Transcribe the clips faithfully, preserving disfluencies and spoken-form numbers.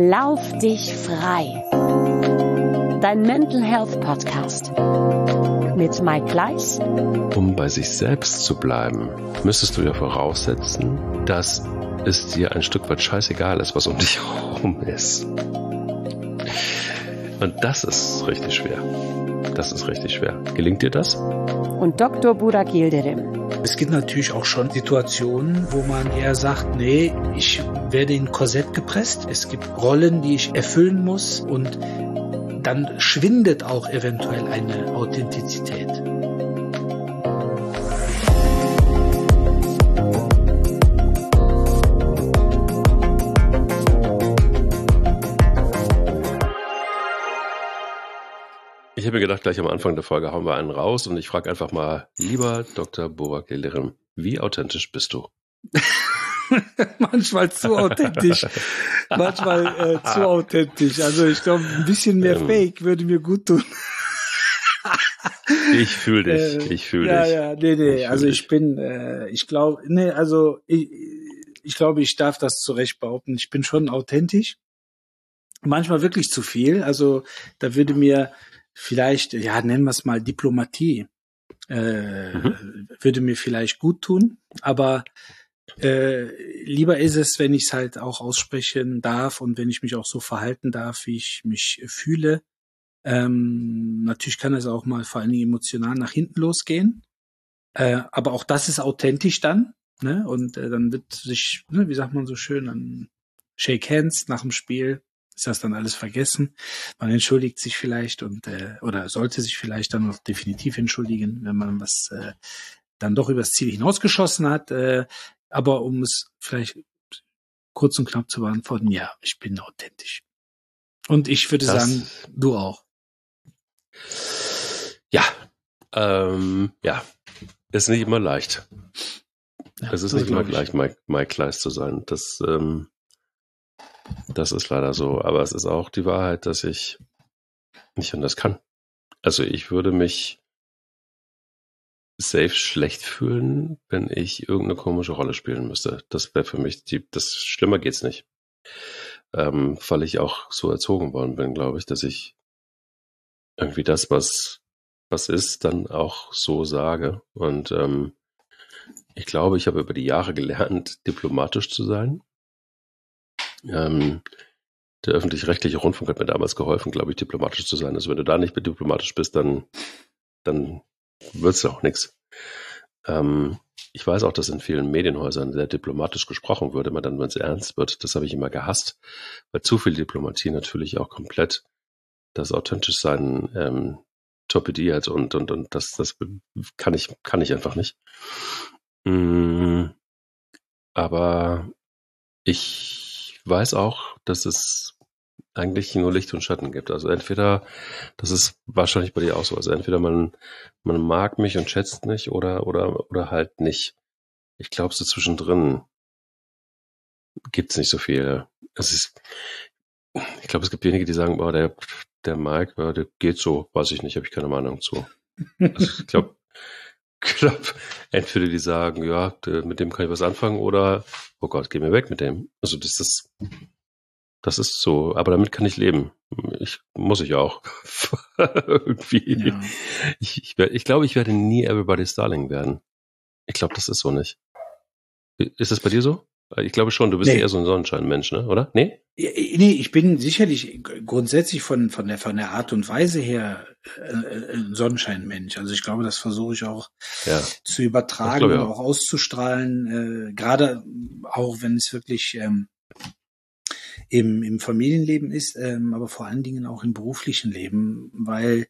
Lauf dich frei. Dein Mental Health Podcast mit Mike Kleiss. Um bei sich selbst zu bleiben, müsstest du ja voraussetzen, dass es dir ein Stück weit scheißegal ist, was um dich herum ist. Und das ist richtig schwer. Das ist richtig schwer. Gelingt dir das? Und Doktor Burak Yildirim. Es gibt natürlich auch schon Situationen, wo man eher sagt, nee, ich werde in ein Korsett gepresst. Es gibt Rollen, die ich erfüllen muss und dann schwindet auch eventuell eine Authentizität. Ich habe mir gedacht, gleich am Anfang der Folge hauen wir einen raus und ich frage einfach mal, lieber Doktor Burak Yildirim, wie authentisch bist du? Manchmal zu authentisch. Manchmal äh, zu authentisch. Also ich glaube, ein bisschen mehr ähm, Fake würde mir gut tun. Ich fühle dich, ich fühle ja, dich. Ja, ja, nee, nee, ich also ich dich. bin, äh, ich glaube, nee, also ich, ich glaube, ich darf das zu Recht behaupten. Ich bin schon authentisch. Manchmal wirklich zu viel. Also da würde mir vielleicht, ja, nennen wir es mal Diplomatie, äh, mhm. würde mir vielleicht gut tun, aber äh, lieber ist es, wenn ich es halt auch aussprechen darf und wenn ich mich auch so verhalten darf, wie ich mich fühle. Ähm, natürlich kann es auch mal vor allen Dingen emotional nach hinten losgehen, äh, aber auch das ist authentisch dann, ne? Und äh, dann wird sich, ne, wie sagt man so schön, dann Shake Hands nach dem Spiel. Ist das dann alles vergessen? Man entschuldigt sich vielleicht und äh, oder sollte sich vielleicht dann noch definitiv entschuldigen, wenn man was äh, dann doch übers Ziel hinausgeschossen hat. Äh, aber um es vielleicht kurz und knapp zu beantworten, ja, ich bin authentisch. Und ich würde das, sagen, du auch. Ja, ähm, ja, ist nicht immer leicht. Ja, es ist nicht immer leicht, Mike, Mike Kleiss zu sein. Das ähm, Das ist leider so, aber es ist auch die Wahrheit, dass ich nicht anders kann. Also ich würde mich safe schlecht fühlen, wenn ich irgendeine komische Rolle spielen müsste. Das wäre für mich, die, das schlimmer geht's nicht. Ähm, weil ich auch so erzogen worden bin, glaube ich, dass ich irgendwie das, was, was ist, dann auch so sage. Und ähm, ich glaube, ich habe über die Jahre gelernt, diplomatisch zu sein. Ähm, der öffentlich-rechtliche Rundfunk hat mir damals geholfen, glaube ich, diplomatisch zu sein. Also wenn du da nicht mehr diplomatisch bist, dann, dann wird's auch nichts. Ähm, ich weiß auch, dass in vielen Medienhäusern sehr diplomatisch gesprochen wird, immer dann, wenn es ernst wird. Das habe ich immer gehasst, weil zu viel Diplomatie natürlich auch komplett das Authentischsein ähm, torpediert und, und, und das, das kann ich, kann ich einfach nicht. Mm, aber ich Ich weiß auch, dass es eigentlich nur Licht und Schatten gibt. Also entweder, das ist wahrscheinlich bei dir auch so, also entweder man, man mag mich und schätzt mich oder, oder, oder halt nicht. Ich glaube, so zwischendrin gibt's nicht so viel. Es ist, ich glaube, es gibt wenige, die sagen, boah, der, der Mike, ja, der geht so, weiß ich nicht, habe ich keine Meinung zu. Also ich glaube, glaub, entweder die sagen, ja, mit dem kann ich was anfangen oder, oh Gott, geh mir weg mit dem. Also das ist, das ist so, aber damit kann ich leben. Ich, muss ich auch. Irgendwie. Ja. Ich, ich, ich glaube, ich werde nie Everybody's Darling werden. Ich glaube, das ist so nicht. Ist das bei dir so? Ich glaube schon, du bist nee. eher so ein Sonnenschein-Mensch, ne? Oder? Nee? Nee, ich bin sicherlich grundsätzlich von, von der, von der Art und Weise her äh, ein Sonnenschein-Mensch. Also ich glaube, das versuche ich auch ja. zu übertragen und auch. auch auszustrahlen, äh, gerade auch, wenn es wirklich ähm, im, im Familienleben ist, ähm, aber vor allen Dingen auch im beruflichen Leben, weil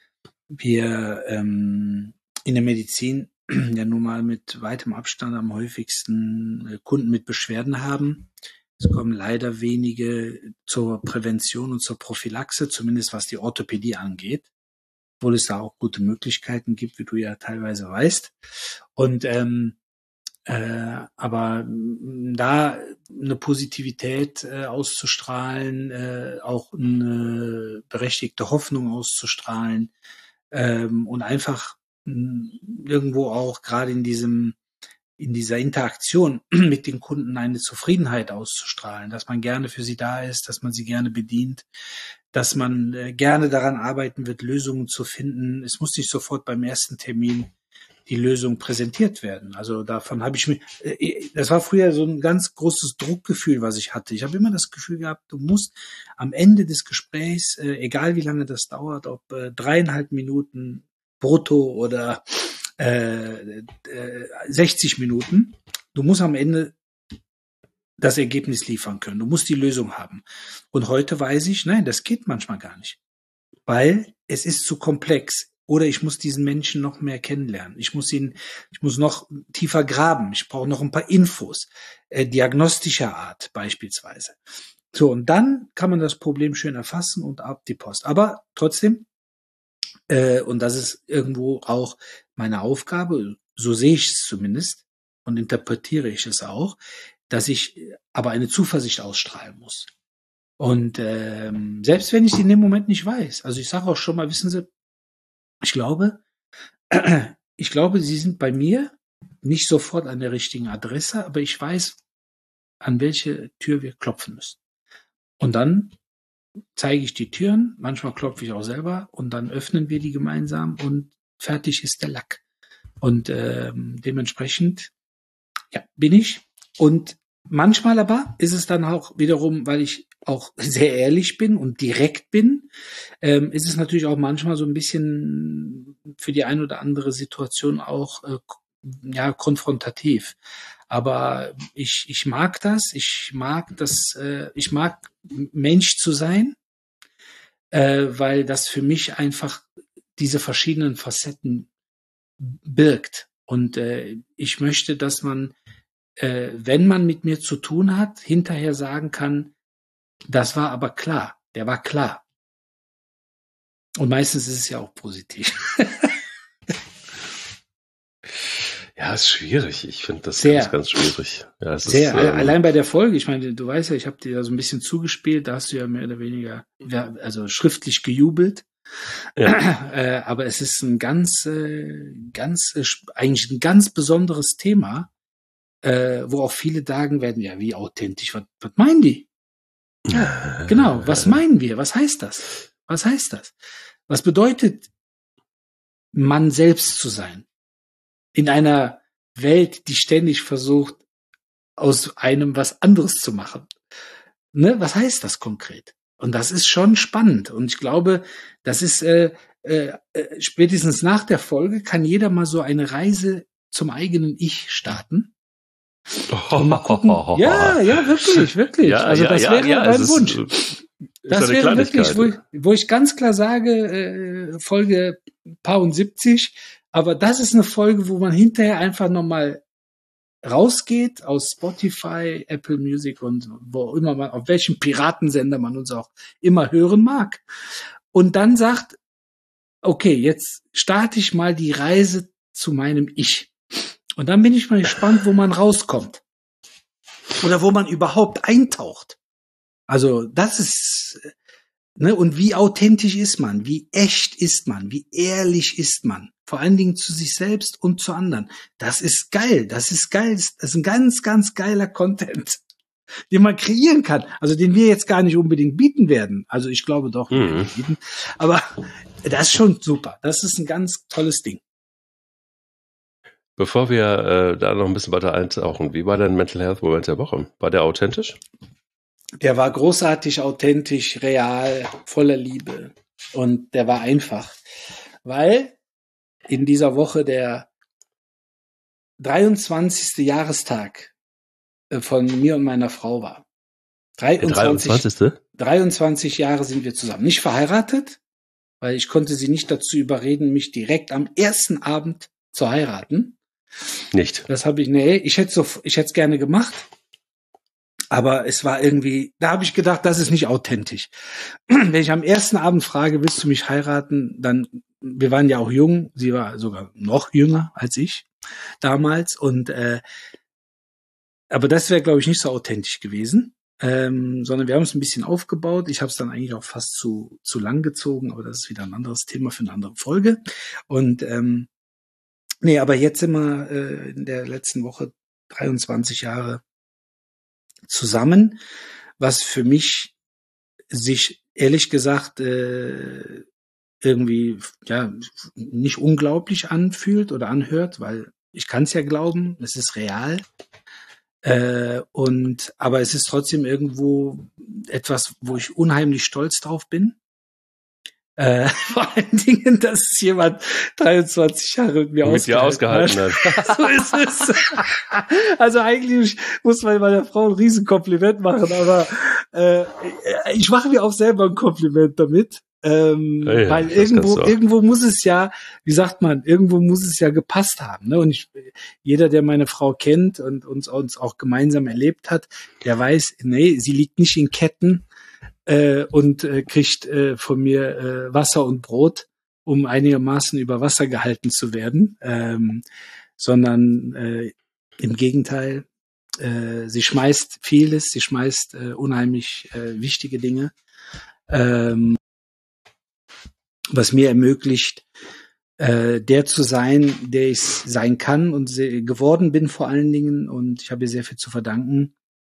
wir ähm, in der Medizin ja nun mal mit weitem Abstand am häufigsten Kunden mit Beschwerden haben. Es kommen leider wenige zur Prävention und zur Prophylaxe, zumindest was die Orthopädie angeht, obwohl es da auch gute Möglichkeiten gibt, wie du ja teilweise weißt. Und ähm, äh, aber da eine Positivität äh, auszustrahlen, äh, auch eine berechtigte Hoffnung auszustrahlen ähm, und einfach irgendwo auch gerade in diesem in dieser Interaktion mit den Kunden eine Zufriedenheit auszustrahlen, dass man gerne für sie da ist, dass man sie gerne bedient, dass man äh, gerne daran arbeiten wird, Lösungen zu finden. Es muss nicht sofort beim ersten Termin die Lösung präsentiert werden. Also davon habe ich mir, äh, das war früher so ein ganz großes Druckgefühl, was ich hatte. Ich habe immer das Gefühl gehabt, du musst am Ende des Gesprächs, äh, egal wie lange das dauert, ob äh, dreieinhalb Minuten brutto oder äh, äh, sechzig Minuten, du musst am Ende das Ergebnis liefern können. Du musst die Lösung haben. Und heute weiß ich, nein, das geht manchmal gar nicht. Weil es ist zu komplex. Oder ich muss diesen Menschen noch mehr kennenlernen. Ich muss ihn, ich muss noch tiefer graben. Ich brauche noch ein paar Infos. Äh, diagnostischer Art beispielsweise. So, und dann kann man das Problem schön erfassen und ab die Post. Aber trotzdem, äh, und das ist irgendwo auch meine Aufgabe, so sehe ich es zumindest und interpretiere ich es auch, dass ich aber eine Zuversicht ausstrahlen muss. Und ähm, selbst wenn ich es in dem Moment nicht weiß, also ich sage auch schon mal, wissen Sie, ich glaube, ich glaube, Sie sind bei mir nicht sofort an der richtigen Adresse, aber ich weiß, an welche Tür wir klopfen müssen. Und dann zeige ich die Türen, manchmal klopfe ich auch selber und dann öffnen wir die gemeinsam und fertig ist der Lack. Und ähm, dementsprechend ja, bin ich. Und manchmal aber ist es dann auch wiederum, weil ich auch sehr ehrlich bin und direkt bin, ähm, ist es natürlich auch manchmal so ein bisschen für die ein oder andere Situation auch äh, ja konfrontativ. Aber ich ich mag das, ich mag das, äh, ich mag Mensch zu sein, äh, weil das für mich einfach diese verschiedenen Facetten birgt. Und äh, ich möchte, dass man, äh, wenn man mit mir zu tun hat, hinterher sagen kann, das war aber klar, der war klar. Und meistens ist es ja auch positiv. Ja, ist schwierig. Ich finde das Sehr. ganz, ganz schwierig. Ja, es Sehr. ist, ähm, Allein bei der Folge, ich meine, du weißt ja, ich habe dir da so ein bisschen zugespielt, da hast du ja mehr oder weniger, ja, also schriftlich gejubelt. Ja. äh, aber es ist ein ganz, äh, ganz, äh, eigentlich ein ganz besonderes Thema, äh, wo auch viele sagen werden, ja, wie authentisch, was, was meinen die? Ja, genau, was meinen wir? Was heißt das? Was heißt das? Was bedeutet, man selbst zu sein? In einer Welt, die ständig versucht, aus einem was anderes zu machen. Ne? Was heißt das konkret? Und das ist schon spannend. Und ich glaube, das ist äh, äh, spätestens nach der Folge kann jeder mal so eine Reise zum eigenen Ich starten. Und mal gucken. Ja, ja, wirklich, wirklich. Ja, also ja, das ja, wäre ja, mein es Wunsch. Ist, das ist wäre wirklich, wo ich, wo ich ganz klar sage, äh, Folge paar und siebzig, aber das ist eine Folge, wo man hinterher einfach nochmal rausgeht aus Spotify, Apple Music und wo immer man, auf welchem Piratensender man uns auch immer hören mag. Und dann sagt, okay, jetzt starte ich mal die Reise zu meinem Ich. Und dann bin ich mal gespannt, wo man rauskommt. Oder wo man überhaupt eintaucht. Also das ist, ne, und wie authentisch ist man? Wie echt ist man? Wie ehrlich ist man? Vor allen Dingen zu sich selbst und zu anderen. Das ist geil. Das ist geil. Das ist ein ganz, ganz geiler Content, den man kreieren kann. Also den wir jetzt gar nicht unbedingt bieten werden. Also ich glaube doch, wir werden ihn bieten. Aber das ist schon super. Das ist ein ganz tolles Ding. Bevor wir äh, da noch ein bisschen weiter eintauchen, wie war dein Mental Health Moment der Woche? War der authentisch? Der war großartig, authentisch, real, voller Liebe. Und der war einfach. Weil in dieser Woche der dreiundzwanzigste Jahrestag von mir und meiner Frau war. dreiundzwanzig, der dreiundzwanzigste dreiundzwanzig Jahre sind wir zusammen. Nicht verheiratet, weil ich konnte sie nicht dazu überreden, mich direkt am ersten Abend zu heiraten. Nicht. Das habe ich, nee, ich hätte so, ich hätte es gerne gemacht. Aber es war irgendwie, da habe ich gedacht, das ist nicht authentisch. Wenn ich am ersten Abend frage, willst du mich heiraten, dann, wir waren ja auch jung, sie war sogar noch jünger als ich damals. Und äh, aber das wäre, glaube ich, nicht so authentisch gewesen. Ähm, sondern wir haben es ein bisschen aufgebaut. Ich habe es dann eigentlich auch fast zu zu lang gezogen, aber das ist wieder ein anderes Thema für eine andere Folge. Und ähm, Nee, aber jetzt sind wir äh, in der letzten Woche dreiundzwanzig Jahre zusammen, was für mich sich ehrlich gesagt äh, irgendwie ja nicht unglaublich anfühlt oder anhört, weil ich kann es ja glauben, es ist real. Äh, und aber es ist trotzdem irgendwo etwas, wo ich unheimlich stolz drauf bin. Äh, vor allen Dingen, dass es jemand dreiundzwanzig Jahre mit mir mit dir ausgehalten hat. hat. So ist es. Also eigentlich muss man meiner Frau ein Riesenkompliment machen, aber äh, ich mache mir auch selber ein Kompliment damit. Ähm, ja, weil irgendwo, irgendwo muss es ja, wie sagt man, irgendwo muss es ja gepasst haben. Ne? Und ich, jeder, der meine Frau kennt und uns, uns auch gemeinsam erlebt hat, der weiß, nee, sie liegt nicht in Ketten äh, und äh, kriegt äh, von mir äh, Wasser und Brot, um einigermaßen über Wasser gehalten zu werden, ähm, sondern äh, im Gegenteil, äh, sie schmeißt vieles, sie schmeißt äh, unheimlich äh, wichtige Dinge. Ähm, was mir ermöglicht, äh, der zu sein, der ich sein kann und se- geworden bin vor allen Dingen. Und ich habe ihr sehr viel zu verdanken,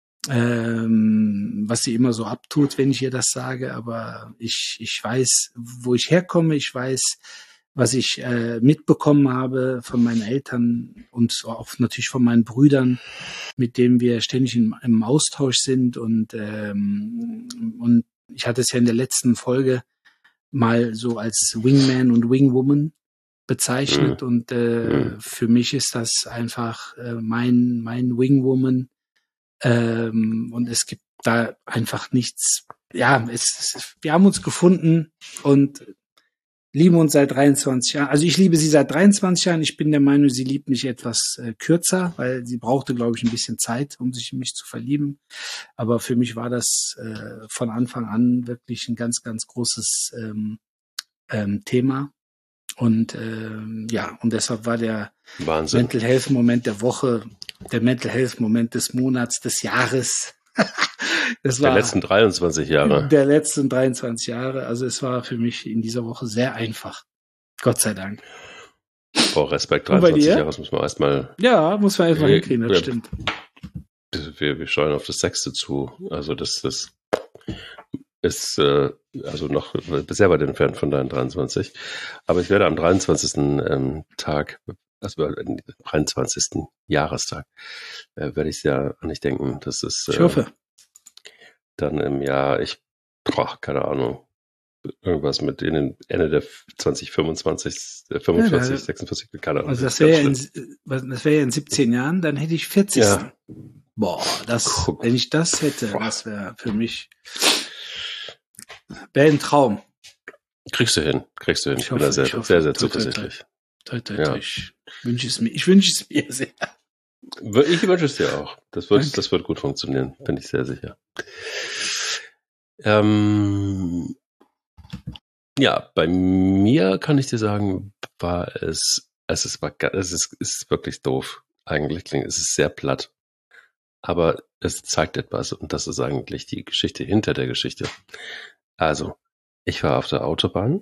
ähm, was sie immer so abtut, wenn ich ihr das sage. Aber ich, ich weiß, wo ich herkomme. Ich weiß, was ich äh, mitbekommen habe von meinen Eltern und auch natürlich von meinen Brüdern, mit denen wir ständig im, im Austausch sind. Und, ähm, und ich hatte es ja in der letzten Folge mal so als Wingman und Wingwoman bezeichnet mhm. und äh, mhm. für mich ist das einfach äh, mein mein Wingwoman ähm, und es gibt da einfach nichts. Ja, es, es, wir haben uns gefunden und lieben uns seit dreiundzwanzig Jahren. Also ich liebe sie seit dreiundzwanzig Jahren. Ich bin der Meinung, sie liebt mich etwas äh, kürzer, weil sie brauchte, glaube ich, ein bisschen Zeit, um sich in mich zu verlieben. Aber für mich war das äh, von Anfang an wirklich ein ganz, ganz großes ähm, ähm, Thema. Und ähm, ja, und deshalb war der Wahnsinn. Mental Health Moment der Woche, der Mental Health Moment des Monats, des Jahres. Das war der letzten dreiundzwanzig Jahre. Der letzten dreiundzwanzig Jahre. Also es war für mich in dieser Woche sehr einfach. Gott sei Dank. Oh, Respekt, dreiundzwanzig Jahre, das muss man erstmal... Ja, muss man erstmal hinkriegen, das wir, stimmt. Wir, wir steuern auf das Sechste zu. Also das, das ist äh, also noch sehr weit entfernt von deinen dreiundzwanzig. Aber ich werde am dreiundzwanzigsten Ähm, Tag, also am dreiundzwanzigsten Jahrestag, äh, werde ich sehr an dich denken. Das ist... Äh, ich hoffe. Dann im Jahr, ich, boah, keine Ahnung, irgendwas mit denen Ende der zwanzig fünfundzwanzig, fünfundvierzig, ja, sechsundvierzig, keine Ahnung. Also das wäre ja in, das wäre ja in siebzehn Jahren, dann hätte ich vierzig. Ja. Boah, das, Guck. wenn ich das hätte, boah. Das wäre für mich, wäre ein Traum. Kriegst du hin, kriegst du hin. Ich, ich bin hoffe, da sehr, hoffe, sehr, sehr zuversichtlich. Toi, toi, toi, toi. Ja. Ich wünsche es mir, ich wünsche es mir sehr. Ich wünsche es dir auch. Das wird, das wird gut funktionieren, bin ich sehr sicher. Ähm, ja, bei mir kann ich dir sagen, war es, es ist, es ist, es ist wirklich doof. Eigentlich klingt, es ist sehr platt. Aber es zeigt etwas und das ist eigentlich die Geschichte hinter der Geschichte. Also, ich war auf der Autobahn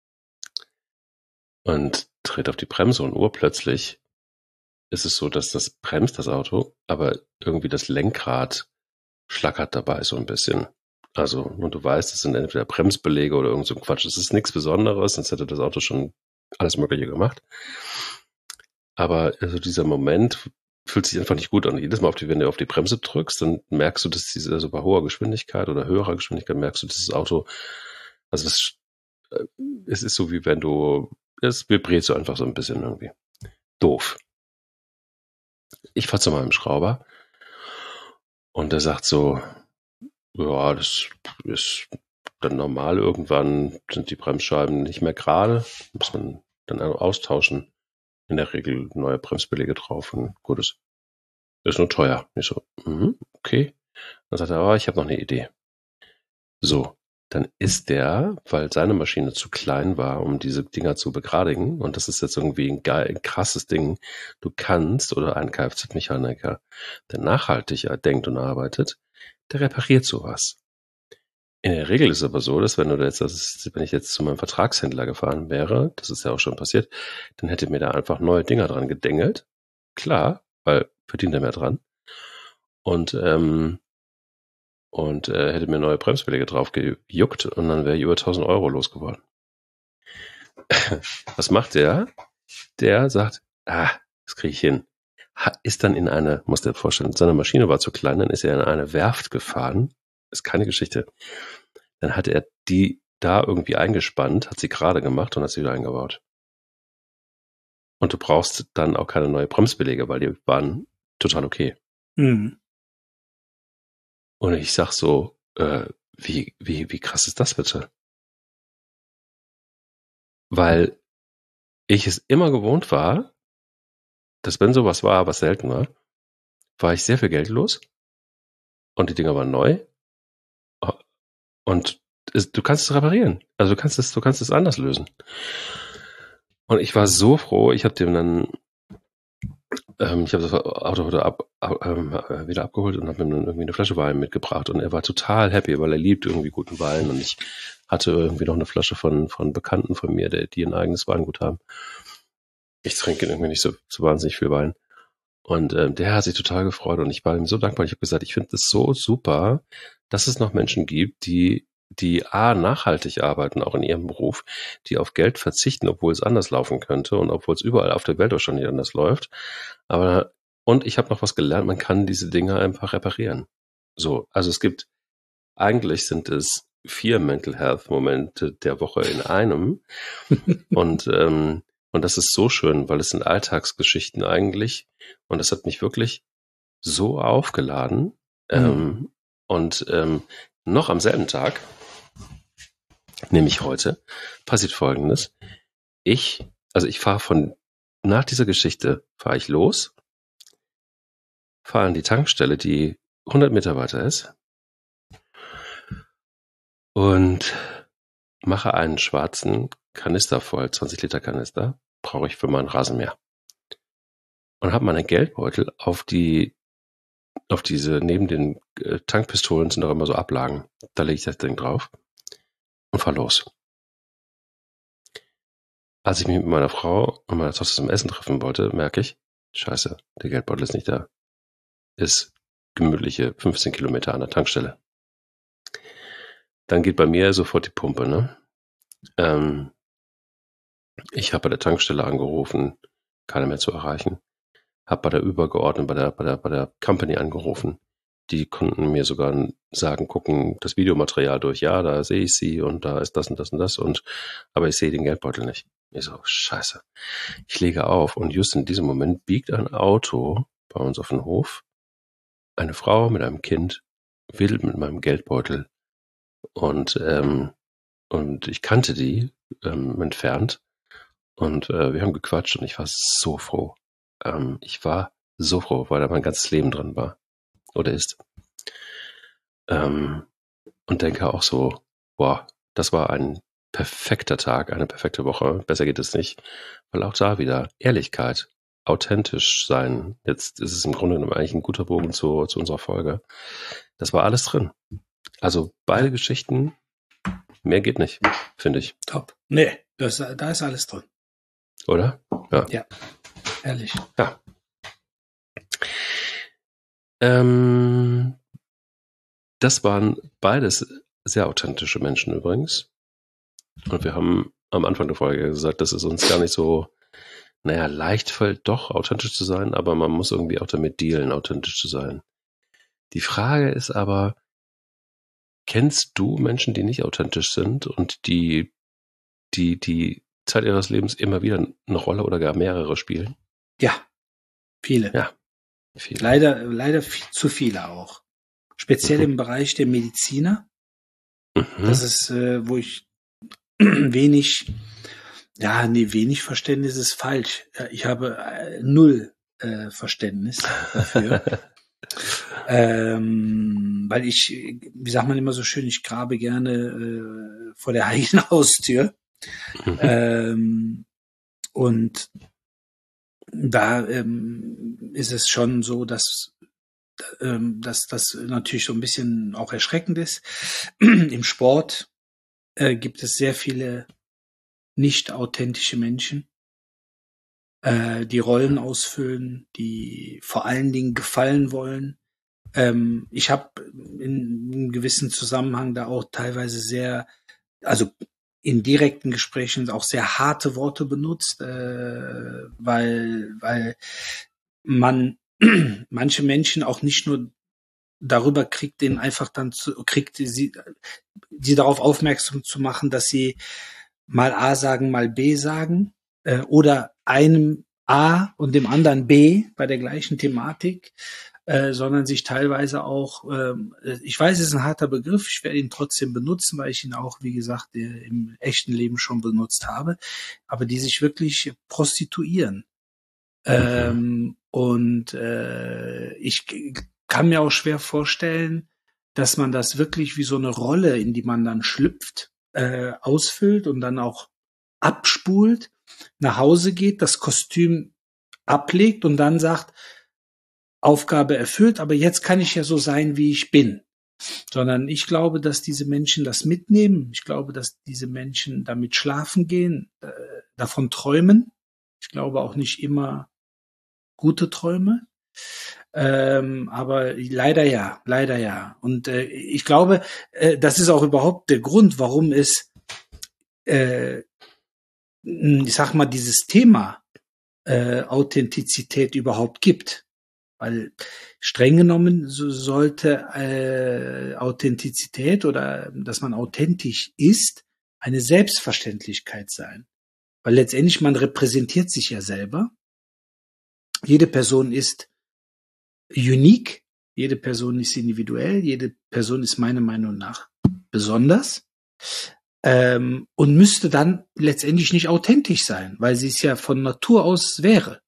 und trete auf die Bremse und urplötzlich ist es so, dass das bremst, das Auto, aber irgendwie das Lenkrad schlackert dabei so ein bisschen. Also, und du weißt, es sind entweder Bremsbeläge oder irgend so ein Quatsch. Es ist nichts Besonderes, sonst hätte das Auto schon alles Mögliche gemacht. Aber also dieser Moment fühlt sich einfach nicht gut an. Jedes Mal, auf die, wenn du auf die Bremse drückst, dann merkst du, dass diese, also bei hoher Geschwindigkeit oder höherer Geschwindigkeit merkst du, dass das Auto, also es, es ist so wie wenn du, es vibriert so einfach so ein bisschen irgendwie. Doof. Ich fahr zu meinem Schrauber und der sagt so, ja, das ist dann normal. Irgendwann sind die Bremsscheiben nicht mehr gerade. Muss man dann austauschen. In der Regel neue Bremsbeläge drauf und gut ist. Ist nur teuer. Ich so, mhm, okay. Dann sagt er, oh, ich habe noch eine Idee. So, dann ist der, weil seine Maschine zu klein war, um diese Dinger zu begradigen, und das ist jetzt irgendwie ein, geil, ein krasses Ding, du kannst, oder ein Kfz-Mechaniker, der nachhaltig denkt und arbeitet, der repariert sowas. In der Regel ist es aber so, dass wenn du jetzt, das ist, wenn ich jetzt zu meinem Vertragshändler gefahren wäre, das ist ja auch schon passiert, dann hätte mir da einfach neue Dinger dran gedengelt. Klar, weil verdient er mehr dran. Und, ähm, und äh, hätte mir neue Bremsbeläge drauf gejuckt und dann wäre ich über tausend Euro losgeworden. Was macht der? Der sagt, ah, das kriege ich hin. Ist dann in eine, muss dir vorstellen, seine Maschine war zu klein, dann ist er in eine Werft gefahren. Ist keine Geschichte. Dann hat er die da irgendwie eingespannt, hat sie gerade gemacht und hat sie wieder eingebaut. Und du brauchst dann auch keine neue Bremsbeläge, weil die waren total okay. Mhm. Und ich sag so, äh, wie, wie, wie krass ist das bitte? Weil ich es immer gewohnt war, dass wenn sowas war, was selten war, war ich sehr viel Geld los und die Dinger waren neu und es, du kannst es reparieren. Also du kannst es, du kannst es anders lösen. Und ich war so froh, ich habe dem dann, ähm, ich habe das Auto wieder, ab, ab, ähm, wieder abgeholt und habe ihm dann irgendwie eine Flasche Wein mitgebracht und er war total happy, weil er liebt irgendwie guten Wein und ich hatte irgendwie noch eine Flasche von, von Bekannten von mir, der, die ein eigenes Weingut haben. Ich trinke irgendwie nicht so, so wahnsinnig viel Wein. Und ähm, der hat sich total gefreut und ich war ihm so dankbar. Ich habe gesagt, ich finde es so super, dass es noch Menschen gibt, die die A, nachhaltig arbeiten, auch in ihrem Beruf, die auf Geld verzichten, obwohl es anders laufen könnte und obwohl es überall auf der Welt auch schon nicht anders läuft. Aber und ich habe noch was gelernt, man kann diese Dinge einfach reparieren. So, also es gibt, eigentlich sind es vier Mental Health Momente der Woche in einem und ähm, und das ist so schön, weil es sind Alltagsgeschichten eigentlich. Und das hat mich wirklich so aufgeladen. Mhm. Ähm, und ähm, noch am selben Tag, nämlich heute, passiert Folgendes. Ich, also ich fahre von, nach dieser Geschichte fahre ich los, fahre an die Tankstelle, die hundert Meter weiter ist und mache einen schwarzen Kanister voll, zwanzig Liter Kanister, brauche ich für meinen Rasenmäher. Und habe meine Geldbeutel auf die, auf diese, neben den äh, Tankpistolen sind auch immer so Ablagen. Da lege ich das Ding drauf und fahr los. Als ich mich mit meiner Frau und meiner Tochter zum Essen treffen wollte, merke ich, scheiße, der Geldbeutel ist nicht da. Ist gemütliche fünfzehn Kilometer an der Tankstelle. Dann geht bei mir sofort die Pumpe, ne? Ähm, ich habe bei der Tankstelle angerufen, keiner mehr zu erreichen. Hab bei der Übergeordneten, bei der, bei der, bei der Company angerufen. Die konnten mir sogar sagen, gucken das Videomaterial durch. Ja, da sehe ich sie und da ist das und das und das und, aber ich sehe den Geldbeutel nicht. Ich so, scheiße. Ich lege auf und just in diesem Moment biegt ein Auto bei uns auf den Hof. Eine Frau mit einem Kind wedelt mit meinem Geldbeutel und, ähm, und ich kannte die, ähm, entfernt und, äh, wir haben gequatscht und ich war so froh. Ähm, ich war so froh, weil da mein ganzes Leben drin war. Oder ist. Ähm, und denke auch so, boah, das war ein perfekter Tag, eine perfekte Woche. Besser geht es nicht. Weil auch da wieder Ehrlichkeit, authentisch sein. Jetzt ist es im Grunde genommen eigentlich ein guter Bogen zu, zu unserer Folge. Das war alles drin. Also beide Geschichten, mehr geht nicht, finde ich. Top. Nee, das, da ist alles drin. Oder? Ja. Ja. Ehrlich. Ja. Ähm, das waren beides sehr authentische Menschen übrigens. Und wir haben am Anfang der Folge gesagt, dass es uns gar nicht so, naja, leicht fällt, doch authentisch zu sein, aber man muss irgendwie auch damit dealen, authentisch zu sein. Die Frage ist aber, kennst du Menschen, die nicht authentisch sind und die, die, die Zeit ihres Lebens immer wieder eine Rolle oder gar mehrere spielen? Ja, viele. Ja, viele. Leider, leider viel, zu viele auch. Speziell mhm. im Bereich der Mediziner. Mhm. Das ist, äh, wo ich wenig, ja, nee, wenig Verständnis ist falsch. Ich habe äh, null äh, Verständnis dafür. ähm, weil ich, wie sagt man immer so schön, ich grabe gerne äh, vor der eigenen Haustür. Mhm. Ähm, und da ähm, ist es schon so, dass ähm, dass das natürlich so ein bisschen auch erschreckend ist. Im Sport äh, gibt es sehr viele nicht authentische Menschen, äh, die Rollen ausfüllen, die vor allen Dingen gefallen wollen. Ähm, ich habe in einem gewissen Zusammenhang da auch teilweise sehr, also in direkten Gesprächen auch sehr harte Worte benutzt, äh, weil, weil man manche Menschen auch nicht nur darüber kriegt, den einfach dann zu, kriegt sie, sie darauf aufmerksam zu machen, dass sie mal A sagen, mal B sagen, äh, oder einem A und dem anderen B bei der gleichen Thematik, äh, sondern sich teilweise auch, ähm, ich weiß, es ist ein harter Begriff, ich werde ihn trotzdem benutzen, weil ich ihn auch, wie gesagt, äh, im echten Leben schon benutzt habe, aber die sich wirklich prostituieren. Ähm, und äh, ich kann mir auch schwer vorstellen, dass man das wirklich wie so eine Rolle, in die man dann schlüpft, äh, ausfüllt und dann auch abspult, nach Hause geht, das Kostüm ablegt und dann sagt, Aufgabe erfüllt, aber jetzt kann ich ja so sein, wie ich bin. Sondern ich glaube, dass diese Menschen das mitnehmen. Ich glaube, dass diese Menschen damit schlafen gehen, äh, davon träumen. Ich glaube auch nicht immer gute Träume. Ähm, aber leider ja, leider ja. Und äh, ich glaube, äh, das ist auch überhaupt der Grund, warum es, äh, ich sag mal, dieses Thema äh, Authentizität überhaupt gibt. Weil streng genommen so sollte äh, Authentizität oder dass man authentisch ist, eine Selbstverständlichkeit sein. Weil letztendlich man repräsentiert sich ja selber. Jede Person ist unique, jede Person ist individuell, jede Person ist meiner Meinung nach besonders ähm, und müsste dann letztendlich nicht authentisch sein, weil sie es ja von Natur aus wäre.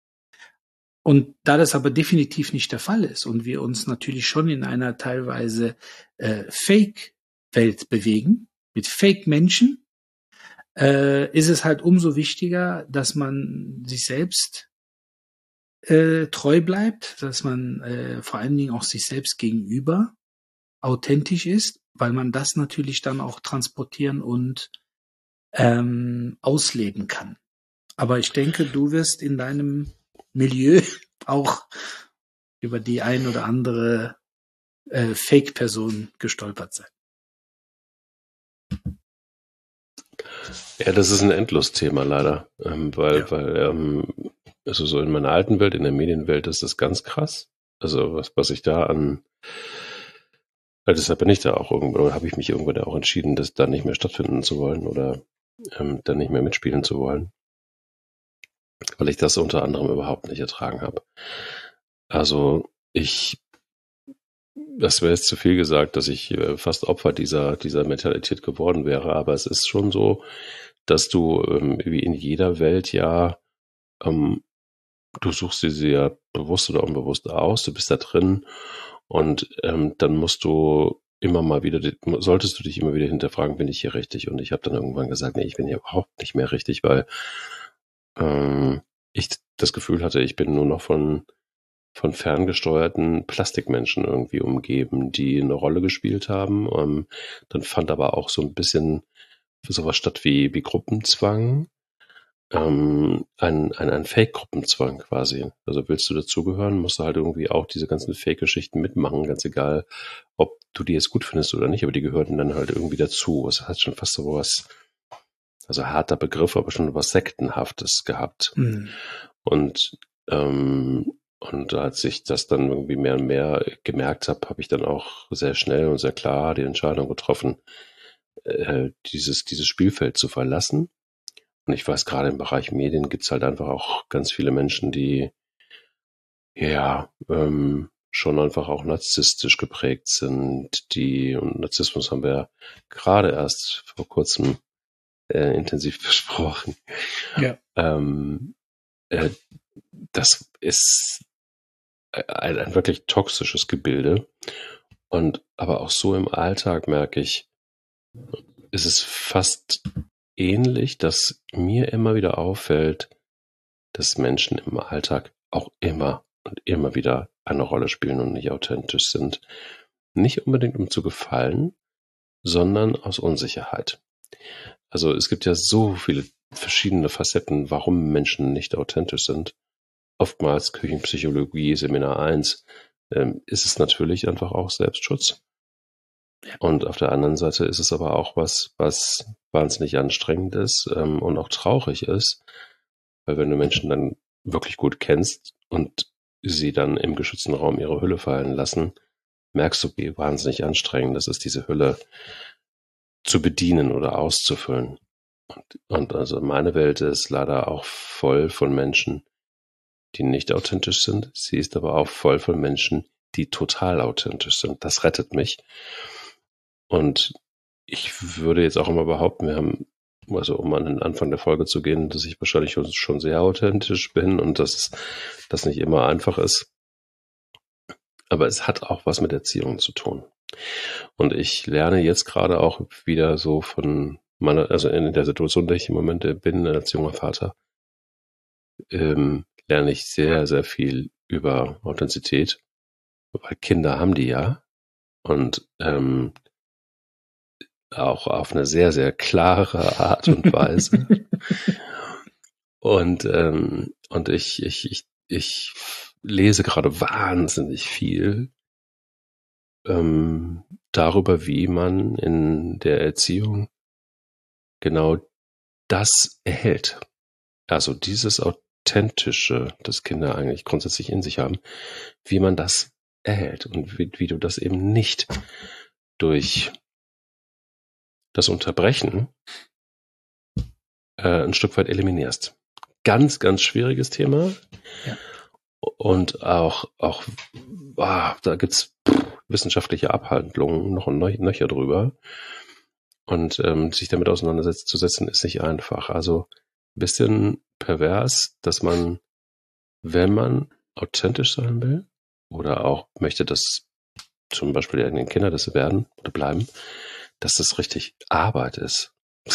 Und da das aber definitiv nicht der Fall ist und wir uns natürlich schon in einer teilweise äh, Fake-Welt bewegen, mit Fake-Menschen, äh, ist es halt umso wichtiger, dass man sich selbst äh, treu bleibt, dass man äh, vor allen Dingen auch sich selbst gegenüber authentisch ist, weil man das natürlich dann auch transportieren und ähm, ausleben kann. Aber ich denke, du wirst in deinem Milieu auch über die ein oder andere äh, Fake-Person gestolpert sein. Ja, das ist ein Endlos-Thema leider, ähm, weil, Ja. weil ähm, also so in meiner alten Welt, in der Medienwelt ist das ganz krass. Also was, was ich da an, also deshalb bin ich da auch irgendwo, oder habe ich mich irgendwann auch entschieden, das da nicht mehr stattfinden zu wollen oder ähm, da nicht mehr mitspielen zu wollen, weil ich das unter anderem überhaupt nicht ertragen habe. Also ich, das wäre jetzt zu viel gesagt, dass ich äh, fast Opfer dieser, dieser Mentalität geworden wäre, aber es ist schon so, dass du ähm, wie in jeder Welt ja, ähm, du suchst sie sehr bewusst oder unbewusst aus, du bist da drin und ähm, dann musst du immer mal wieder, solltest du dich immer wieder hinterfragen, bin ich hier richtig? Und ich habe dann irgendwann gesagt, nee, ich bin hier überhaupt nicht mehr richtig, weil ähm, ich das Gefühl hatte, ich bin nur noch von von ferngesteuerten Plastikmenschen irgendwie umgeben, die eine Rolle gespielt haben. Ähm, dann fand aber auch so ein bisschen sowas statt wie, wie Gruppenzwang, ähm, ein, ein, ein Fake-Gruppenzwang quasi. Also willst du dazugehören, musst du halt irgendwie auch diese ganzen Fake-Geschichten mitmachen, ganz egal, ob du die jetzt gut findest oder nicht, aber die gehörten dann halt irgendwie dazu. Es hat schon fast so was, also harter Begriff, aber schon was Sektenhaftes gehabt. Mhm. Und ähm, und als ich das dann irgendwie mehr und mehr gemerkt habe, habe ich dann auch sehr schnell und sehr klar die Entscheidung getroffen, äh, dieses, dieses Spielfeld zu verlassen. Und ich weiß, gerade im Bereich Medien gibt's halt einfach auch ganz viele Menschen, die ja ähm, schon einfach auch narzisstisch geprägt sind. Die, und Narzissmus haben wir ja gerade erst vor kurzem äh, intensiv besprochen. Ja. Ähm, äh, das ist ein, ein wirklich toxisches Gebilde. Und aber auch so im Alltag merke ich, ist es fast ähnlich, dass mir immer wieder auffällt, dass Menschen im Alltag auch immer und immer wieder eine Rolle spielen und nicht authentisch sind. Nicht unbedingt um zu gefallen, sondern aus Unsicherheit. Also es gibt ja so viele verschiedene Facetten, warum Menschen nicht authentisch sind. Oftmals Küchenpsychologie, Seminar eins, ähm, ist es natürlich einfach auch Selbstschutz. Und auf der anderen Seite ist es aber auch was, was wahnsinnig anstrengend ist ähm, und auch traurig ist, weil wenn du Menschen dann wirklich gut kennst und sie dann im geschützten Raum ihre Hülle fallen lassen, merkst du, wie wahnsinnig anstrengend es ist, diese Hülle zu bedienen oder auszufüllen. Und, und also meine Welt ist leider auch voll von Menschen, die nicht authentisch sind. Sie ist aber auch voll von Menschen, die total authentisch sind. Das rettet mich. Und ich würde jetzt auch immer behaupten, wir haben, also um an den Anfang der Folge zu gehen, dass ich wahrscheinlich schon sehr authentisch bin und dass das nicht immer einfach ist. Aber es hat auch was mit Erziehung zu tun. Und ich lerne jetzt gerade auch wieder so von meiner, also in der Situation, in der ich im Moment bin, als junger Vater, ähm, lerne ich sehr, sehr viel über Authentizität, weil Kinder haben die ja und ähm, auch auf eine sehr, sehr klare Art und Weise. und ähm, und ich, ich, ich, ich lese gerade wahnsinnig viel ähm, darüber, wie man in der Erziehung genau das erhält. Also dieses Authentische, das Kinder eigentlich grundsätzlich in sich haben, wie man das erhält und wie, wie du das eben nicht durch das Unterbrechen äh, ein Stück weit eliminierst. Ganz, ganz schwieriges Thema. Ja. Und auch, auch ah, da gibt's wissenschaftliche Abhandlungen noch und nöcher drüber. Und ähm, sich damit auseinanderzusetzen, ist nicht einfach. Also ein bisschen pervers, dass man, wenn man authentisch sein will oder auch möchte, dass zum Beispiel die eigenen Kinder das werden oder bleiben, dass das richtig Arbeit ist.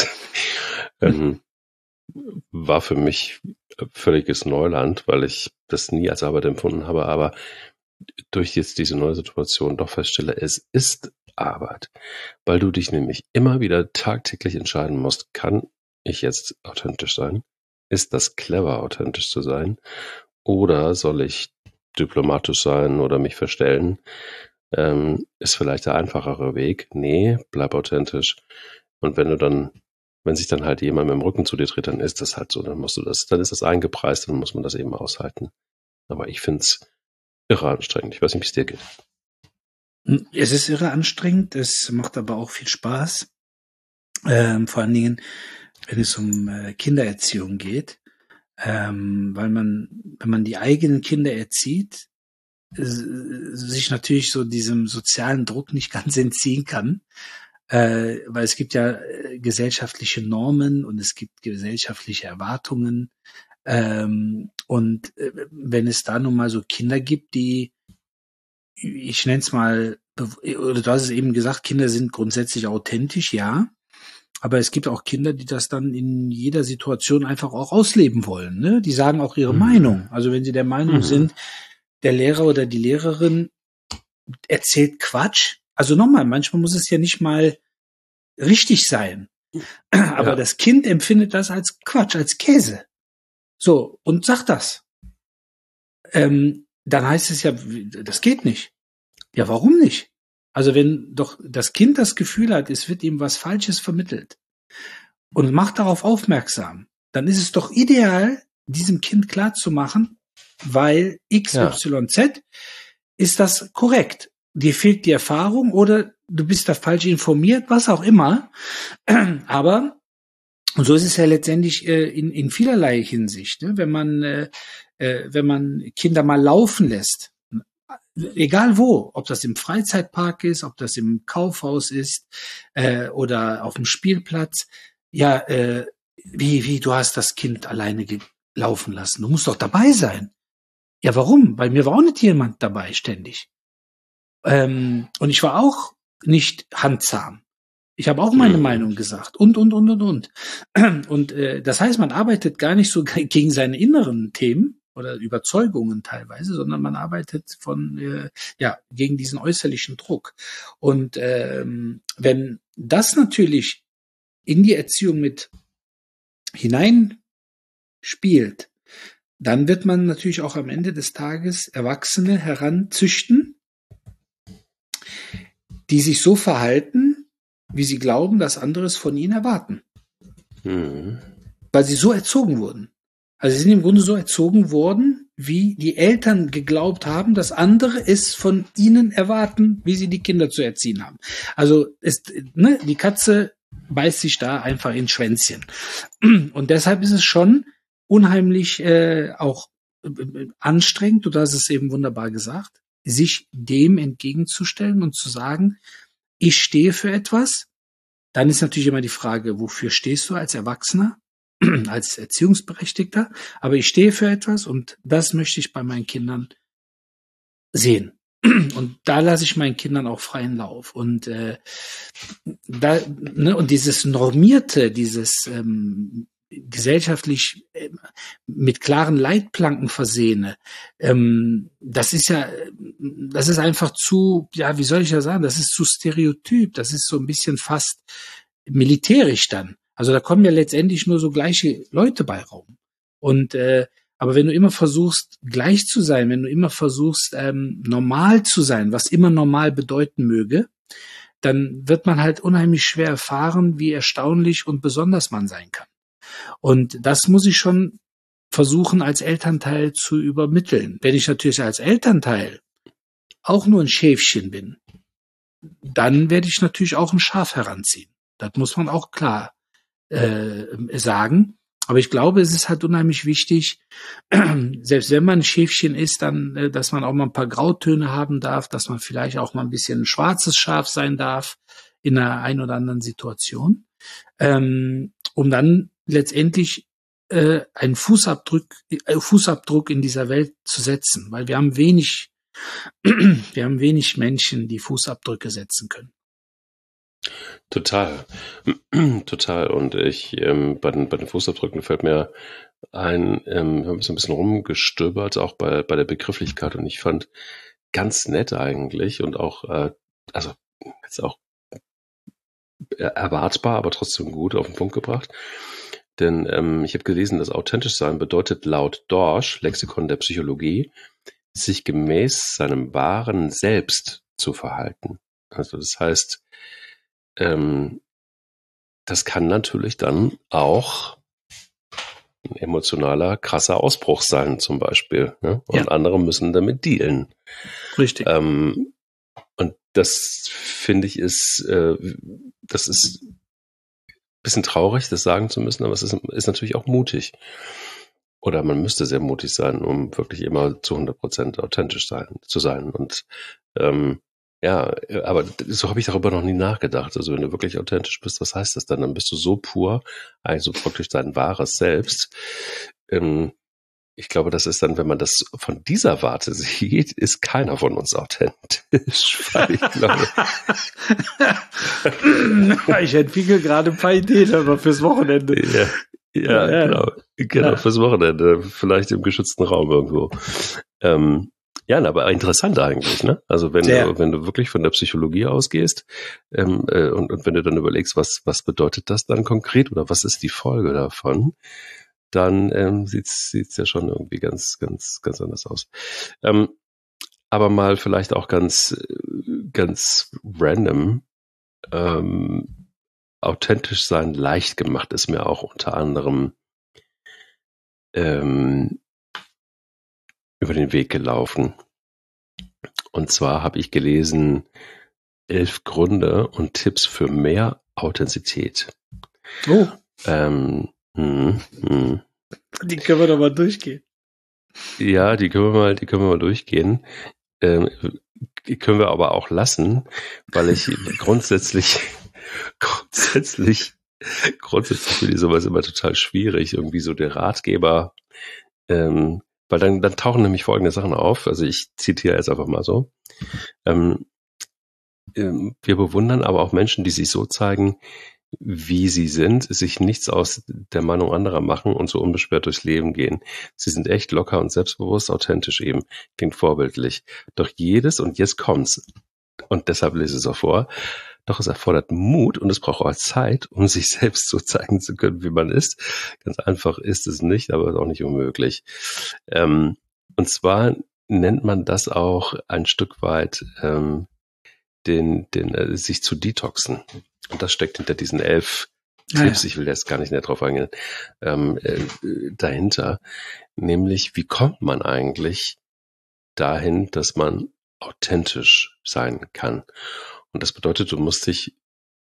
ähm, war für mich völliges Neuland, weil ich das nie als Arbeit empfunden habe, aber durch jetzt diese neue Situation doch feststelle, es ist Arbeit, weil du dich nämlich immer wieder tagtäglich entscheiden musst, kann ich jetzt authentisch sein? Ist das clever, authentisch zu sein? Oder soll ich diplomatisch sein oder mich verstellen? Ähm, ist vielleicht der einfachere Weg. Nee, bleib authentisch. Und wenn du dann, wenn sich dann halt jemand mit dem Rücken zu dir dreht, dann ist das halt so, dann musst du das, dann ist das eingepreist, dann muss man das eben aushalten. Aber ich find's irre anstrengend. Ich weiß nicht, wie es dir geht. Es ist irre anstrengend, es macht aber auch viel Spaß. Ähm, vor allen Dingen, wenn es um äh, Kindererziehung geht. Ähm, weil man, wenn man die eigenen Kinder erzieht, äh, sich natürlich so diesem sozialen Druck nicht ganz entziehen kann. Äh, weil es gibt ja äh, gesellschaftliche Normen und es gibt gesellschaftliche Erwartungen. Ähm, und äh, wenn es da nun mal so Kinder gibt, die, ich nenne es mal, oder du hast es eben gesagt, Kinder sind grundsätzlich authentisch, ja. Aber es gibt auch Kinder, die das dann in jeder Situation einfach auch ausleben wollen. Ne? Die sagen auch ihre mhm. Meinung. Also wenn sie der Meinung mhm. sind, der Lehrer oder die Lehrerin erzählt Quatsch. Also nochmal, manchmal muss es ja nicht mal richtig sein. Aber ja. das Kind empfindet das als Quatsch, als Käse. So, und sagt das. Ähm, dann heißt es ja, das geht nicht. Ja, warum nicht? Also wenn doch das Kind das Gefühl hat, es wird ihm was Falsches vermittelt und macht darauf aufmerksam, dann ist es doch ideal, diesem Kind klarzumachen, weil X Y Z ja. ist das korrekt. Dir fehlt die Erfahrung oder du bist da falsch informiert, was auch immer. Aber und so ist es ja letztendlich äh, in, in vielerlei Hinsicht, ne? Wenn man äh, äh, wenn man Kinder mal laufen lässt, egal wo, ob das im Freizeitpark ist, ob das im Kaufhaus ist äh, oder auf dem Spielplatz, ja, äh, wie wie du hast das Kind alleine laufen lassen, du musst doch dabei sein. Ja, warum? Weil mir war auch nicht jemand dabei ständig. Ähm, und ich war auch nicht handzahm. Ich habe auch meine mhm. Meinung gesagt und, und, und, und, und. Und äh, das heißt, man arbeitet gar nicht so gegen seine inneren Themen, oder Überzeugungen teilweise, sondern man arbeitet von äh, ja gegen diesen äußerlichen Druck. Und ähm, wenn das natürlich in die Erziehung mit hineinspielt, dann wird man natürlich auch am Ende des Tages Erwachsene heranzüchten, die sich so verhalten, wie sie glauben, dass andere es von ihnen erwarten. Mhm. Weil sie so erzogen wurden. Also sie sind im Grunde so erzogen worden, wie die Eltern geglaubt haben, dass andere es von ihnen erwarten, wie sie die Kinder zu erziehen haben. Also ist, ne, die Katze beißt sich da einfach ins Schwänzchen. Und deshalb ist es schon unheimlich äh, auch äh, anstrengend, du hast es eben wunderbar gesagt, sich dem entgegenzustellen und zu sagen, ich stehe für etwas. Dann ist natürlich immer die Frage, wofür stehst du als Erwachsener, als Erziehungsberechtigter? Aber ich stehe für etwas und das möchte ich bei meinen Kindern sehen. Und da lasse ich meinen Kindern auch freien Lauf. Und äh, da, ne, und dieses Normierte, dieses ähm, gesellschaftlich äh, mit klaren Leitplanken versehene, ähm, das ist ja, das ist einfach zu, ja, wie soll ich ja sagen, das ist zu stereotyp, das ist so ein bisschen fast militärisch dann. Also da kommen ja letztendlich nur so gleiche Leute bei Raum. Und äh, aber wenn du immer versuchst, gleich zu sein, wenn du immer versuchst, ähm, normal zu sein, was immer normal bedeuten möge, dann wird man halt unheimlich schwer erfahren, wie erstaunlich und besonders man sein kann. Und das muss ich schon versuchen, als Elternteil zu übermitteln. Wenn ich natürlich als Elternteil auch nur ein Schäfchen bin, dann werde ich natürlich auch ein Schaf heranziehen. Das muss man auch klar äh, sagen. Aber ich glaube, es ist halt unheimlich wichtig, selbst wenn man ein Schäfchen ist, dann, dass man auch mal ein paar Grautöne haben darf, dass man vielleicht auch mal ein bisschen ein schwarzes Schaf sein darf in einer ein oder anderen Situation, ähm, um dann letztendlich äh, einen Fußabdruck, äh, Fußabdruck in dieser Welt zu setzen, weil wir haben wenig, wir haben wenig Menschen, die Fußabdrücke setzen können. Total, total. Und ich ähm, bei den bei den Fußabdrücken fällt mir ein, ähm, wir haben so ein bisschen rumgestöbert, auch bei bei der Begrifflichkeit. Und ich fand ganz nett eigentlich und auch, äh, also jetzt auch erwartbar, aber trotzdem gut auf den Punkt gebracht. Denn ähm, ich habe gelesen, dass authentisch sein bedeutet laut Dorsch, Lexikon der Psychologie, sich gemäß seinem wahren Selbst zu verhalten. Also das heißt, Ähm, das kann natürlich dann auch ein emotionaler, krasser Ausbruch sein, zum Beispiel. Ne? Und ja. Andere müssen damit dealen. Richtig. Ähm, und das finde ich ist, äh, das ist ein bisschen traurig, das sagen zu müssen, aber es ist, ist natürlich auch mutig. Oder man müsste sehr mutig sein, um wirklich immer zu hundert Prozent authentisch sein, zu sein. Und ähm, ja, aber so habe ich darüber noch nie nachgedacht. Also wenn du wirklich authentisch bist, was heißt das dann? Dann bist du so pur, also wirklich dein wahres Selbst. Ähm, ich glaube, das ist dann, wenn man das von dieser Warte sieht, ist keiner von uns authentisch. Weil ich glaube, ich entwickle gerade ein paar Ideen, aber fürs Wochenende. Ja, ja, ja genau, genau ja. Fürs Wochenende, vielleicht im geschützten Raum irgendwo. Ähm, Ja, aber interessant eigentlich, ne? Also wenn Sehr. du wenn du wirklich von der Psychologie ausgehst ähm, äh, und, und wenn du dann überlegst, was was bedeutet das dann konkret oder was ist die Folge davon, dann ähm, sieht's sieht's ja schon irgendwie ganz ganz ganz anders aus. Ähm, aber mal vielleicht auch ganz ganz random ähm, authentisch sein leicht gemacht ist mir auch unter anderem ähm, über den Weg gelaufen. Und zwar habe ich gelesen, elf Gründe und Tipps für mehr Authentizität. Oh. Ähm, mh, mh. Die können wir doch mal durchgehen. Ja, die können wir mal, die können wir mal durchgehen. Ähm, die können wir aber auch lassen, weil ich grundsätzlich, grundsätzlich, grundsätzlich finde ich sowas immer total schwierig. Irgendwie so der Ratgeber, ähm, weil dann, dann tauchen nämlich folgende Sachen auf. Also ich zitiere jetzt einfach mal so. Ähm, ähm, wir bewundern aber auch Menschen, die sich so zeigen, wie sie sind, sich nichts aus der Meinung anderer machen und so unbeschwert durchs Leben gehen. Sie sind echt locker und selbstbewusst, authentisch eben, klingt vorbildlich. Doch jedes, und jetzt kommt's, und deshalb lese ich es auch vor, doch es erfordert Mut und es braucht auch Zeit, um sich selbst so zeigen zu können, wie man ist. Ganz einfach ist es nicht, aber auch nicht unmöglich. Ähm, und zwar nennt man das auch ein Stück weit ähm, den, den äh, sich zu detoxen. Und das steckt hinter diesen elf Ah, Tipps, ja. ich will jetzt gar nicht näher drauf eingehen, ähm, äh, dahinter. Nämlich, wie kommt man eigentlich dahin, dass man authentisch sein kann? Und das bedeutet, du musst dich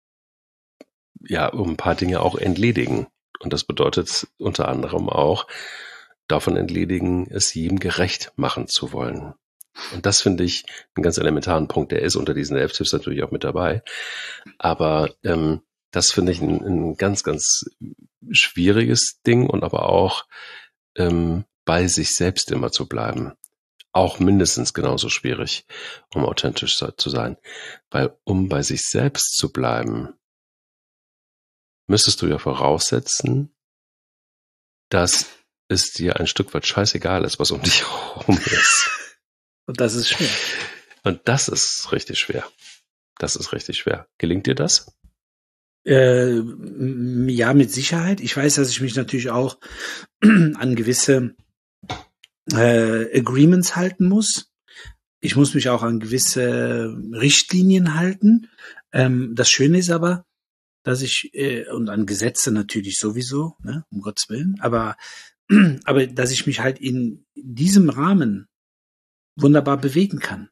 ja um ein paar Dinge auch entledigen. Und das bedeutet unter anderem auch, davon entledigen, es jedem gerecht machen zu wollen. Und das finde ich einen ganz elementaren Punkt. Der ist unter diesen elf Tipps natürlich auch mit dabei. Aber ähm, das finde ich ein, ein ganz, ganz schwieriges Ding und aber auch ähm, bei sich selbst immer zu bleiben. Auch mindestens genauso schwierig, um authentisch zu sein. Weil um bei sich selbst zu bleiben, müsstest du ja voraussetzen, dass es dir ein Stück weit scheißegal ist, was um dich herum ist. Und das ist schwer. Und das ist richtig schwer. Das ist richtig schwer. Gelingt dir das? Äh, ja, mit Sicherheit. Ich weiß, dass ich mich natürlich auch an gewisse äh, Agreements halten muss. Ich muss mich auch an gewisse Richtlinien halten. Ähm, das Schöne ist aber, dass ich, äh, und an Gesetze natürlich sowieso, ne, um Gottes Willen, aber, aber dass ich mich halt in diesem Rahmen wunderbar bewegen kann.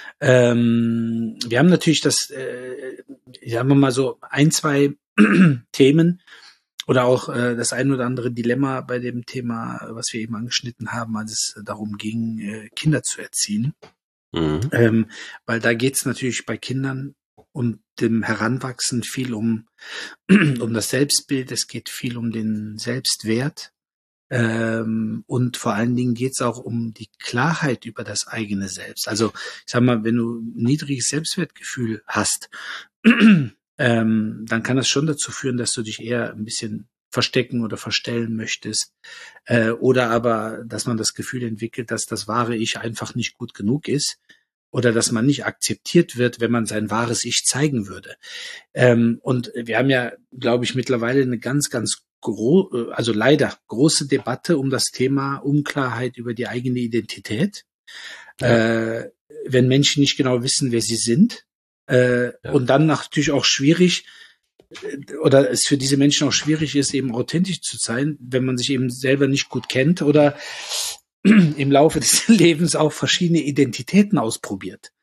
Ähm, wir haben natürlich das, äh, sagen wir mal so, ein, zwei Themen oder auch äh, das ein oder andere Dilemma bei dem Thema, was wir eben angeschnitten haben, als es darum ging, äh, Kinder zu erziehen. Mhm. Ähm, weil da geht's natürlich bei Kindern und dem Heranwachsen viel um, um das Selbstbild, es geht viel um den Selbstwert. Ähm, und vor allen Dingen geht es auch um die Klarheit über das eigene Selbst. Also ich sag mal, wenn du ein niedriges Selbstwertgefühl hast, ähm, dann kann das schon dazu führen, dass du dich eher ein bisschen verstecken oder verstellen möchtest. Äh, oder aber, dass man das Gefühl entwickelt, dass das wahre Ich einfach nicht gut genug ist. Oder dass man nicht akzeptiert wird, wenn man sein wahres Ich zeigen würde. Ähm, und wir haben ja, glaube ich, mittlerweile eine ganz, ganz gro- also leider große Debatte um das Thema Unklarheit über die eigene Identität. Ja. Äh, wenn Menschen nicht genau wissen, wer sie sind. Äh, ja. Und dann natürlich auch schwierig, oder es für diese Menschen auch schwierig ist, eben authentisch zu sein, wenn man sich eben selber nicht gut kennt oder im Laufe des Lebens auch verschiedene Identitäten ausprobiert.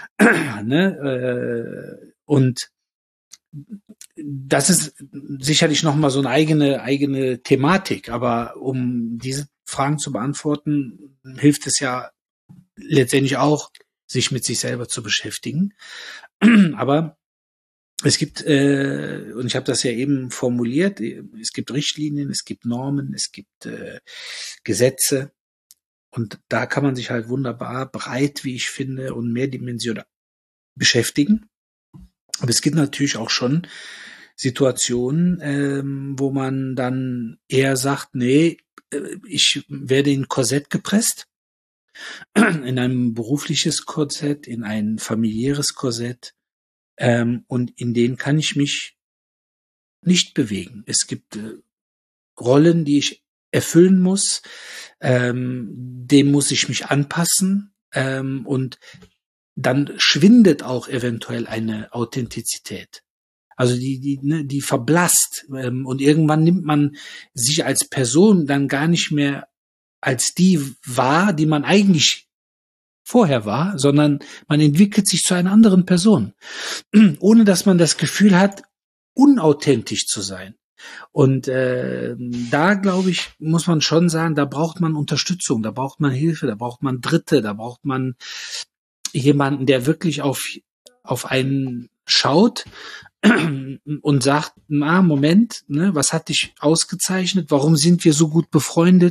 ne? Und das ist sicherlich nochmal so eine eigene, eigene Thematik, aber um diese Fragen zu beantworten, hilft es ja letztendlich auch, sich mit sich selber zu beschäftigen. Aber es gibt, äh, und ich habe das ja eben formuliert, es gibt Richtlinien, es gibt Normen, es gibt äh, Gesetze. Und da kann man sich halt wunderbar breit, wie ich finde, und mehrdimensional beschäftigen. Aber es gibt natürlich auch schon Situationen, ähm, wo man dann eher sagt, nee, ich werde in Korsett gepresst, in ein berufliches Korsett, in ein familiäres Korsett, ähm, und in denen kann ich mich nicht bewegen. Es gibt äh, Rollen, die ich erfüllen muss, ähm, dem muss ich mich anpassen, ähm, und dann schwindet auch eventuell eine Authentizität. Also die, die, ne, die verblasst, ähm, und irgendwann nimmt man sich als Person dann gar nicht mehr als die wahr, die man eigentlich vorher war, sondern man entwickelt sich zu einer anderen Person, ohne dass man das Gefühl hat, unauthentisch zu sein. Und äh, da, glaube ich, muss man schon sagen, da braucht man Unterstützung, da braucht man Hilfe, da braucht man Dritte, da braucht man jemanden, der wirklich auf auf einen schaut und sagt, na, Moment, ne, was hat dich ausgezeichnet? Warum sind wir so gut befreundet?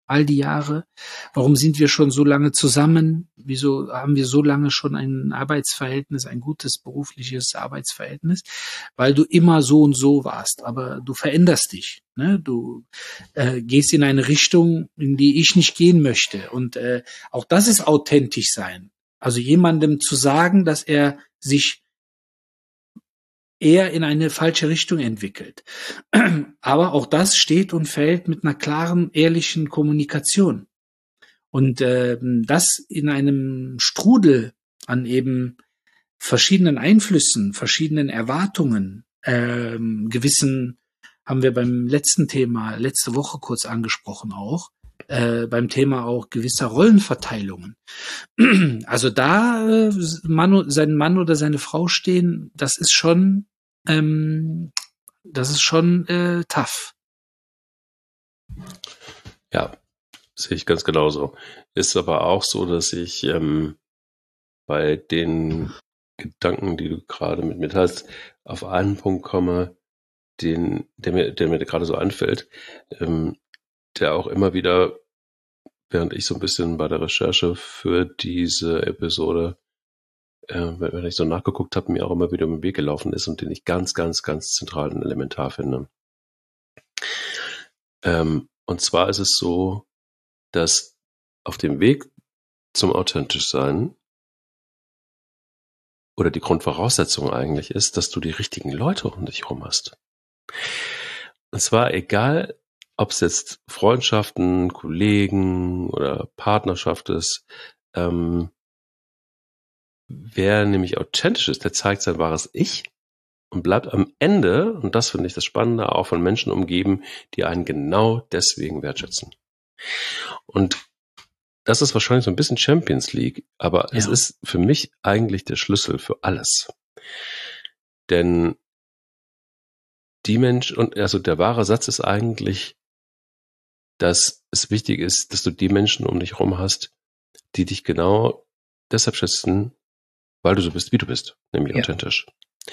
all die Jahre? Warum sind wir schon so lange zusammen? Wieso haben wir so lange schon ein Arbeitsverhältnis, ein gutes berufliches Arbeitsverhältnis? Weil du immer so und so warst, aber du veränderst dich. Ne? Du äh, gehst in eine Richtung, in die ich nicht gehen möchte. Und äh, auch das ist authentisch sein. Also jemandem zu sagen, dass er sich eher in eine falsche Richtung entwickelt. Aber auch das steht und fällt mit einer klaren, ehrlichen Kommunikation. Und äh, das in einem Strudel an eben verschiedenen Einflüssen, verschiedenen Erwartungen, äh, gewissen, haben wir beim letzten Thema, letzte Woche kurz angesprochen auch, äh, beim Thema auch gewisser Rollenverteilungen. Also da äh, Mann, sein Mann oder seine Frau stehen, das ist schon, ähm, das ist schon äh, tough. Ja, sehe ich ganz genauso. Ist aber auch so, dass ich ähm, bei den Gedanken, die du gerade mit mir teilst, auf einen Punkt komme, den, der mir, der mir gerade so anfällt, ähm, der auch immer wieder, während ich so ein bisschen bei der Recherche für diese Episode, äh, wenn ich so nachgeguckt habe, mir auch immer wieder um den Weg gelaufen ist und den ich ganz, ganz, ganz zentral und elementar finde. Ähm, und zwar ist es so, dass auf dem Weg zum authentisch sein oder die Grundvoraussetzung eigentlich ist, dass du die richtigen Leute um dich herum hast. Und zwar egal, ob es jetzt Freundschaften, Kollegen oder Partnerschaft ist, ähm, wer nämlich authentisch ist, der zeigt sein wahres Ich und bleibt am Ende, und das finde ich das Spannende, auch von Menschen umgeben, die einen genau deswegen wertschätzen. Und das ist wahrscheinlich so ein bisschen Champions League, aber ja, es ist für mich eigentlich der Schlüssel für alles. Denn die Menschen, und also der wahre Satz ist eigentlich, dass es wichtig ist, dass du die Menschen um dich herum hast, die dich genau deshalb schätzen, weil du so bist, wie du bist, nämlich ja, authentisch.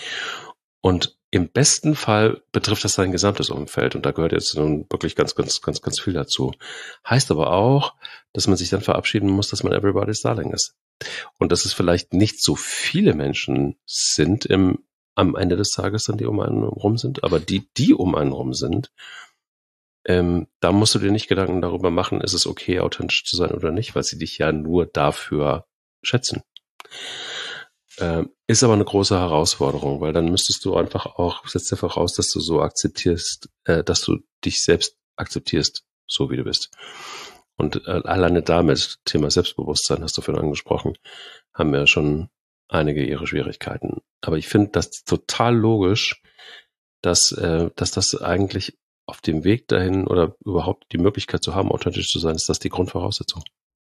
Und im besten Fall betrifft das dein gesamtes Umfeld. Und da gehört jetzt nun wirklich ganz, ganz, ganz, ganz viel dazu. Heißt aber auch, dass man sich dann verabschieden muss, dass man everybody's darling ist. Und dass es vielleicht nicht so viele Menschen sind im, am Ende des Tages dann, die um einen rum sind. Aber die, die um einen rum sind, ähm, da musst du dir nicht Gedanken darüber machen, ist es okay, authentisch zu sein oder nicht, weil sie dich ja nur dafür schätzen. Ähm, ist aber eine große Herausforderung, weil dann müsstest du einfach auch, setzt dir voraus, dass du so akzeptierst, äh, dass du dich selbst akzeptierst, so wie du bist. Und äh, alleine damit, Thema Selbstbewusstsein hast du vorhin angesprochen, haben wir schon einige ihre Schwierigkeiten. Aber ich finde das total logisch, dass, äh, dass das eigentlich auf dem Weg dahin oder überhaupt die Möglichkeit zu haben, authentisch zu sein, ist das die Grundvoraussetzung.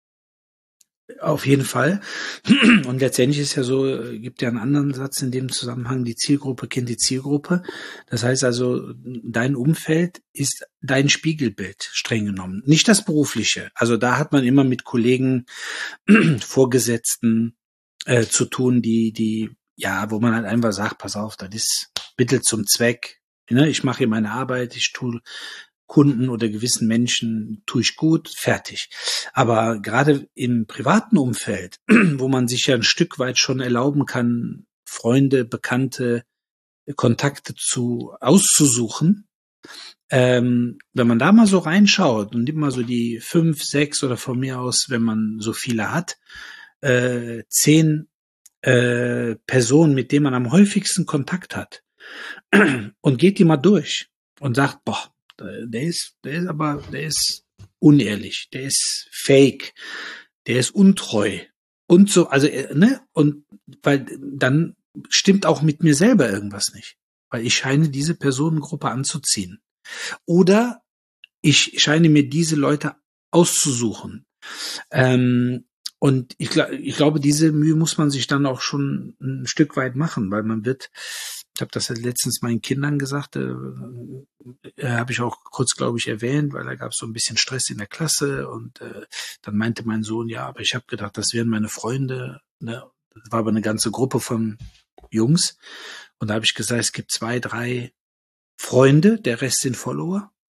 Auf jeden Fall. Und letztendlich ist ja so, gibt ja einen anderen Satz in dem Zusammenhang, die Zielgruppe kennt die Zielgruppe. Das heißt also, dein Umfeld ist dein Spiegelbild, streng genommen. Nicht das Berufliche. Also da hat man immer mit Kollegen, Vorgesetzten äh, zu tun, die, die, ja, wo man halt einfach sagt, pass auf, das ist Mittel zum Zweck. Ne? Ich mache hier meine Arbeit, ich tue Kunden oder gewissen Menschen tue ich gut, fertig. Aber gerade im privaten Umfeld, wo man sich ja ein Stück weit schon erlauben kann, Freunde, Bekannte, Kontakte zu auszusuchen, ähm, wenn man da mal so reinschaut und nimmt mal so die fünf, sechs oder von mir aus, wenn man so viele hat, äh, zehn äh, Personen, mit denen man am häufigsten Kontakt hat, und geht die mal durch und sagt, boah, der ist, der ist aber, der ist unehrlich, der ist fake, der ist untreu und so, also, ne, und weil dann stimmt auch mit mir selber irgendwas nicht, weil ich scheine diese Personengruppe anzuziehen oder ich scheine mir diese Leute auszusuchen. Ähm, und ich, ich glaube, diese Mühe muss man sich dann auch schon ein Stück weit machen, weil man wird, ich habe das letztens meinen Kindern gesagt, äh, äh, habe ich auch kurz, glaube ich, erwähnt, weil da gab es so ein bisschen Stress in der Klasse und äh, dann meinte mein Sohn, ja, aber ich habe gedacht, das wären meine Freunde. Ne? Das war aber eine ganze Gruppe von Jungs und da habe ich gesagt, es gibt zwei, drei Freunde, der Rest sind Follower.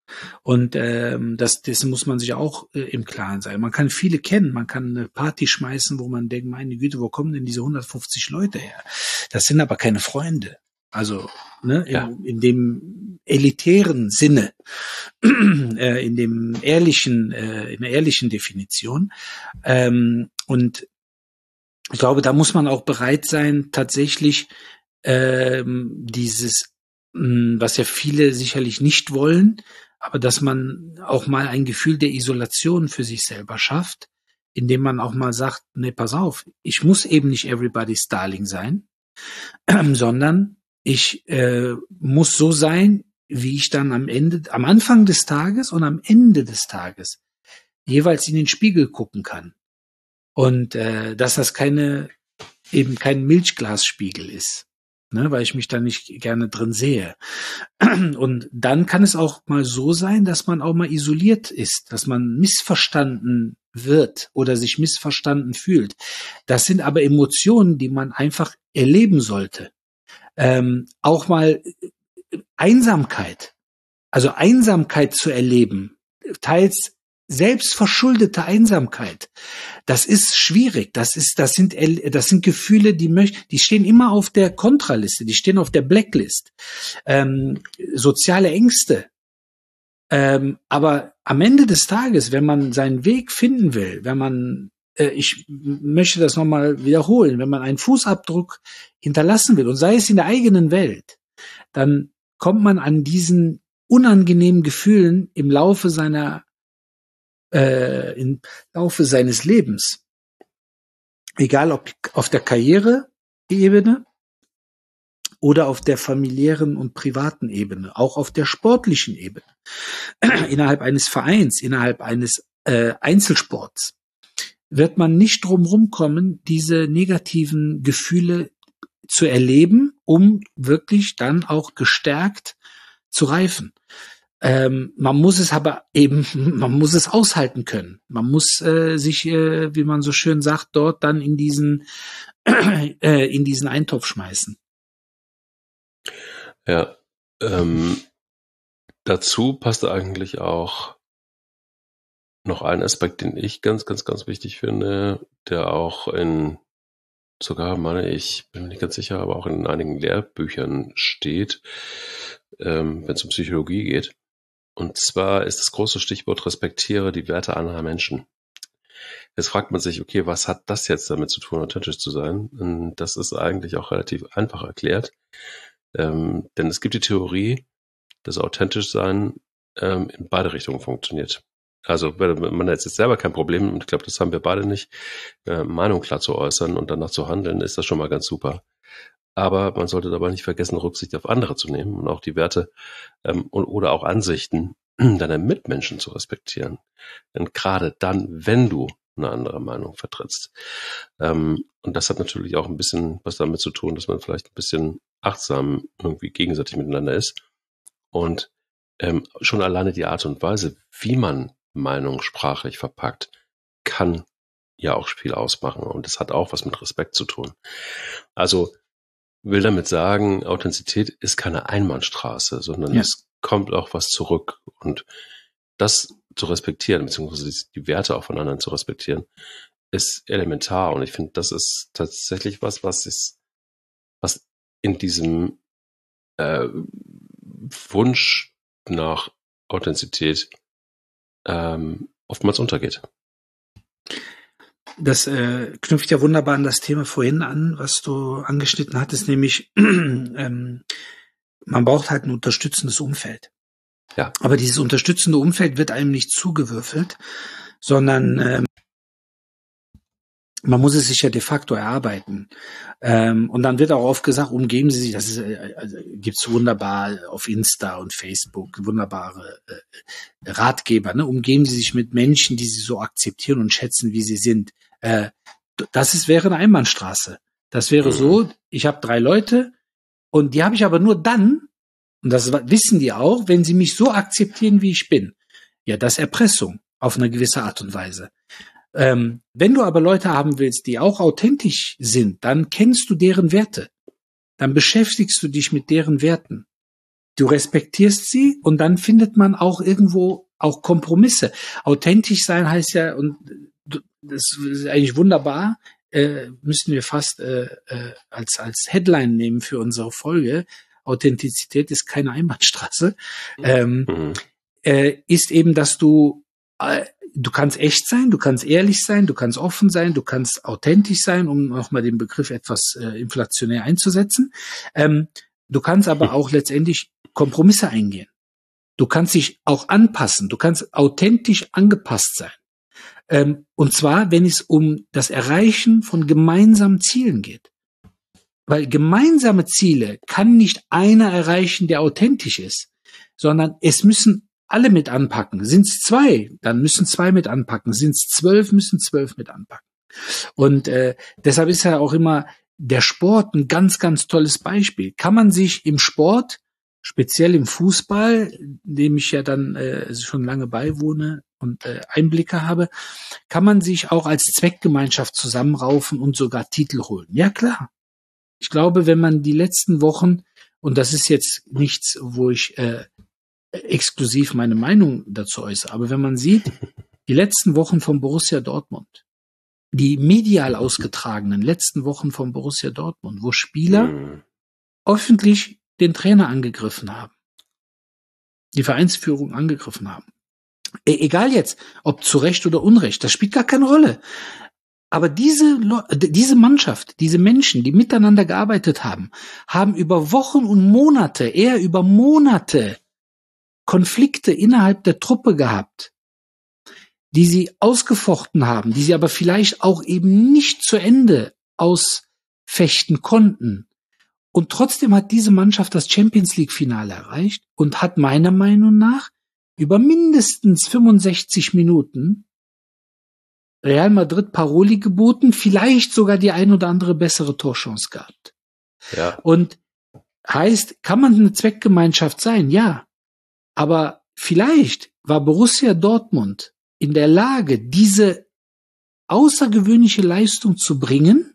Und ähm, das, dessen muss man sich auch äh, im Klaren sein. Man kann viele kennen, man kann eine Party schmeißen, wo man denkt, meine Güte, wo kommen denn diese hundertfünfzig Leute her? Das sind aber keine Freunde. Also ne, in, ja. in dem elitären Sinne, äh, in dem ehrlichen, äh, in der ehrlichen Definition. Ähm, und ich glaube, da muss man auch bereit sein, tatsächlich ähm, dieses, mh, was ja viele sicherlich nicht wollen, aber dass man auch mal ein Gefühl der Isolation für sich selber schafft, indem man auch mal sagt, nee, pass auf, ich muss eben nicht everybody's darling sein, äh, sondern ich äh, muss so sein, wie ich dann am Ende, am Anfang des Tages und am Ende des Tages jeweils in den Spiegel gucken kann. Und äh, dass das keine, eben kein Milchglasspiegel ist, ne, weil ich mich da nicht gerne drin sehe. Und dann kann es auch mal so sein, dass man auch mal isoliert ist, dass man missverstanden wird oder sich missverstanden fühlt. Das sind aber Emotionen, die man einfach erleben sollte. Ähm, auch mal Einsamkeit, also Einsamkeit zu erleben, teils selbstverschuldete Einsamkeit. Das ist schwierig. Das ist, das sind, das sind Gefühle, die möchten, die stehen immer auf der Kontraliste, die stehen auf der Blacklist. Ähm, soziale Ängste. Ähm, aber am Ende des Tages, wenn man seinen Weg finden will, wenn man ich möchte das nochmal wiederholen, wenn man einen Fußabdruck hinterlassen will und sei es in der eigenen Welt, dann kommt man an diesen unangenehmen Gefühlen im Laufe seiner, äh, im Laufe seines Lebens. Egal ob auf der Karriereebene oder auf der familiären und privaten Ebene, auch auf der sportlichen Ebene, innerhalb eines Vereins, innerhalb eines äh, Einzelsports. Wird man nicht drum rumkommen, diese negativen Gefühle zu erleben, um wirklich dann auch gestärkt zu reifen. Ähm, man muss es aber eben, man muss es aushalten können. Man muss äh, sich, äh, wie man so schön sagt, dort dann in diesen, äh, in diesen Eintopf schmeißen. Ja, ähm, dazu passt eigentlich auch noch ein Aspekt, den ich ganz, ganz, ganz wichtig finde, der auch in, sogar meine ich, bin mir nicht ganz sicher, aber auch in einigen Lehrbüchern steht, ähm, wenn es um Psychologie geht. Und zwar ist das große Stichwort: respektiere die Werte anderer Menschen. Jetzt fragt man sich, okay, was hat das jetzt damit zu tun, authentisch zu sein? Und das ist eigentlich auch relativ einfach erklärt. Ähm, denn es gibt die Theorie, dass authentisch sein ähm, in beide Richtungen funktioniert. Also wenn man jetzt selber kein Problem, und ich glaube, das haben wir beide nicht, äh, Meinung klar zu äußern und danach zu handeln, ist das schon mal ganz super. Aber man sollte dabei nicht vergessen, Rücksicht auf andere zu nehmen und auch die Werte ähm, und, oder auch Ansichten deiner Mitmenschen zu respektieren. Denn gerade dann, wenn du eine andere Meinung vertrittst. Ähm, und das hat natürlich auch ein bisschen was damit zu tun, dass man vielleicht ein bisschen achtsam irgendwie gegenseitig miteinander ist. Und ähm, schon alleine die Art und Weise, wie man Meinung sprachlich verpackt, kann ja auch viel ausmachen. Und das hat auch was mit Respekt zu tun. Also will damit sagen, Authentizität ist keine Einbahnstraße, sondern ja. es kommt auch was zurück. Und das zu respektieren, beziehungsweise die Werte auch von anderen zu respektieren, ist elementar. Und ich finde, das ist tatsächlich was, was ist, was in diesem äh, Wunsch nach Authentizität ähm, oftmals untergeht. Das äh, knüpft ja wunderbar an das Thema vorhin an, was du angeschnitten hattest, nämlich ähm, man braucht halt ein unterstützendes Umfeld. Ja. Aber dieses unterstützende Umfeld wird einem nicht zugewürfelt, sondern ähm, man muss es sich ja de facto erarbeiten. Ähm, und dann wird auch oft gesagt, umgeben Sie sich, das ist, äh, also, gibt's wunderbar auf Insta und Facebook, wunderbare äh, Ratgeber, ne? Umgeben Sie sich mit Menschen, die Sie so akzeptieren und schätzen, wie sie sind. Äh, das ist, wäre eine Einbahnstraße. Das wäre mhm. so, ich habe drei Leute und die habe ich aber nur dann, und das wissen die auch, wenn sie mich so akzeptieren, wie ich bin. Ja, das ist Erpressung auf eine gewisse Art und Weise. Ähm, wenn du aber Leute haben willst, die auch authentisch sind, dann kennst du deren Werte. Dann beschäftigst du dich mit deren Werten. du respektierst sie und dann findet man auch irgendwo auch Kompromisse. Authentisch sein heißt ja, und das ist eigentlich wunderbar, äh, müssten wir fast äh, äh, als als Headline nehmen für unsere Folge. Authentizität ist keine Einbahnstraße. Ähm, mhm. äh, ist eben, dass du äh, du kannst echt sein, du kannst ehrlich sein, du kannst offen sein, du kannst authentisch sein, um nochmal den Begriff etwas äh, inflationär einzusetzen. Ähm, du kannst aber auch letztendlich Kompromisse eingehen. Du kannst dich auch anpassen, du kannst authentisch angepasst sein. Ähm, und zwar, wenn es um das Erreichen von gemeinsamen Zielen geht. Weil gemeinsame Ziele kann nicht einer erreichen, der authentisch ist, sondern es müssen alle mit anpacken. Sind es zwei, dann müssen zwei mit anpacken. Sind es zwölf, müssen zwölf mit anpacken. Und äh, deshalb ist ja auch immer der Sport ein ganz, ganz tolles Beispiel. Kann man sich im Sport, speziell im Fußball, dem ich ja dann äh, schon lange beiwohne und äh, Einblicke habe, kann man sich auch als Zweckgemeinschaft zusammenraufen und sogar Titel holen. Ja, klar. Ich glaube, wenn man die letzten Wochen, und das ist jetzt nichts, wo ich äh, exklusiv meine Meinung dazu äußere, aber wenn man sieht, die letzten Wochen von Borussia Dortmund, die medial ausgetragenen letzten Wochen von Borussia Dortmund, wo Spieler mhm. öffentlich den Trainer angegriffen haben, die Vereinsführung angegriffen haben. E- egal jetzt, ob zu Recht oder Unrecht, das spielt gar keine Rolle. Aber diese, diese Mannschaft, diese Menschen, die miteinander gearbeitet haben, haben über Wochen und Monate, eher über Monate Konflikte innerhalb der Truppe gehabt, die sie ausgefochten haben, die sie aber vielleicht auch eben nicht zu Ende ausfechten konnten. Und trotzdem hat diese Mannschaft das Champions-League-Finale erreicht und hat meiner Meinung nach über mindestens fünfundsechzig Minuten Real Madrid Paroli geboten, vielleicht sogar die ein oder andere bessere Torchance gehabt. Ja. Und heißt, kann man eine Zweckgemeinschaft sein? Ja. Aber vielleicht war Borussia Dortmund in der Lage, diese außergewöhnliche Leistung zu bringen,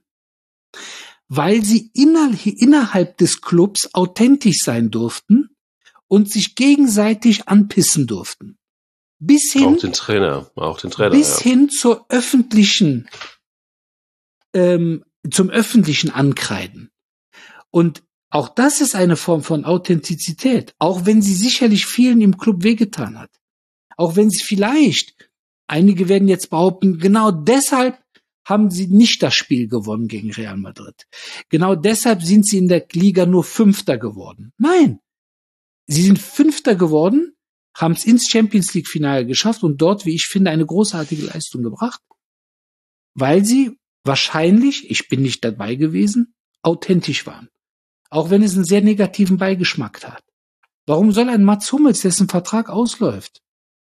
weil sie inner, innerhalb des Clubs authentisch sein durften und sich gegenseitig anpissen durften. Bis hin, auch den Trainer, auch den Trainer, bis ja. hin zur öffentlichen, ähm, zum öffentlichen Ankreiden. Und auch das ist eine Form von Authentizität, auch wenn sie sicherlich vielen im Club wehgetan hat. Auch wenn sie vielleicht, einige werden jetzt behaupten, genau deshalb haben sie nicht das Spiel gewonnen gegen Real Madrid. Genau deshalb sind sie in der Liga nur Fünfter geworden. Nein, sie sind Fünfter geworden, haben es ins Champions-League-Finale geschafft und dort, wie ich finde, eine großartige Leistung gebracht, weil sie wahrscheinlich, ich bin nicht dabei gewesen, authentisch waren. Auch wenn es einen sehr negativen Beigeschmack hat. Warum soll ein Mats Hummels, dessen Vertrag ausläuft,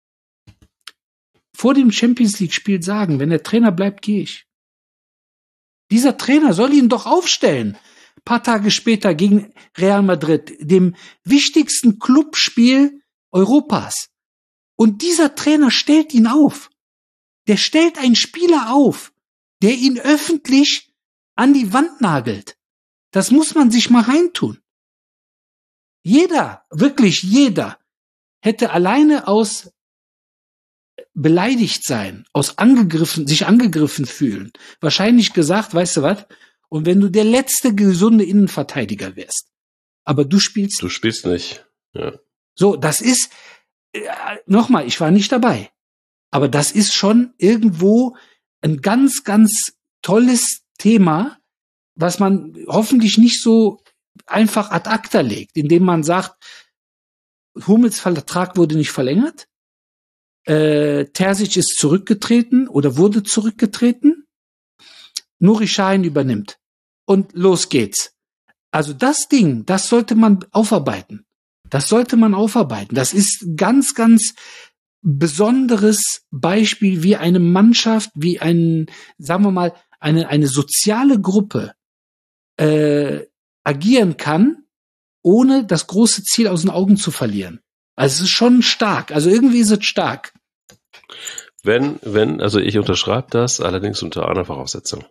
vor dem Champions-League-Spiel sagen, wenn der Trainer bleibt, gehe ich? Dieser Trainer soll ihn doch aufstellen. Ein paar Tage später gegen Real Madrid, dem wichtigsten Clubspiel Europas. Und dieser Trainer stellt ihn auf. Der stellt einen Spieler auf, der ihn öffentlich an die Wand nagelt. Das muss man sich mal reintun. Jeder, wirklich jeder, hätte alleine aus beleidigt sein, aus angegriffen, sich angegriffen fühlen, wahrscheinlich gesagt, weißt du was, und wenn du der letzte gesunde Innenverteidiger wärst, aber du spielst Du spielst nicht, ja. So, das ist, äh, nochmal, ich war nicht dabei, aber das ist schon irgendwo ein ganz, ganz tolles Thema, was man hoffentlich nicht so einfach ad acta legt, indem man sagt, Hummels Vertrag wurde nicht verlängert, äh, Terzic ist zurückgetreten oder wurde zurückgetreten, Nuri Sahin übernimmt und los geht's. Also das Ding, das sollte man aufarbeiten. Das sollte man aufarbeiten. Das ist ein ganz, ganz besonderes Beispiel, wie eine Mannschaft, wie ein, sagen wir mal, eine, eine soziale Gruppe äh, agieren kann, ohne das große Ziel aus den Augen zu verlieren. Also es ist schon stark. Also irgendwie ist es stark. Wenn, wenn, also ich unterschreibe das, allerdings unter einer Voraussetzung.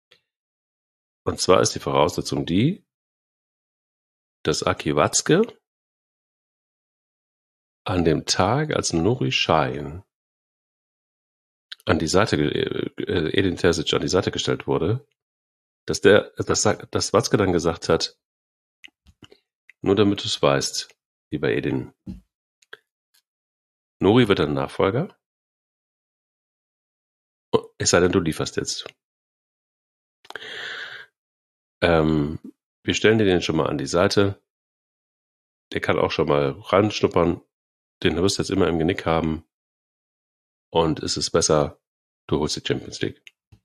Und zwar ist die Voraussetzung die, dass Aki Watzke an dem Tag, als Nuri Sahin an die Seite, äh, Edin Terzic an die Seite gestellt wurde, dass der, dass, dass Watzke dann gesagt hat, nur damit du es weißt, lieber Edin, Nuri wird ein Nachfolger, es sei denn, du lieferst jetzt. Ähm, wir stellen dir den schon mal an die Seite, der kann auch schon mal reinschnuppern, den wirst du jetzt immer im Genick haben und es ist besser, du holst die Champions League.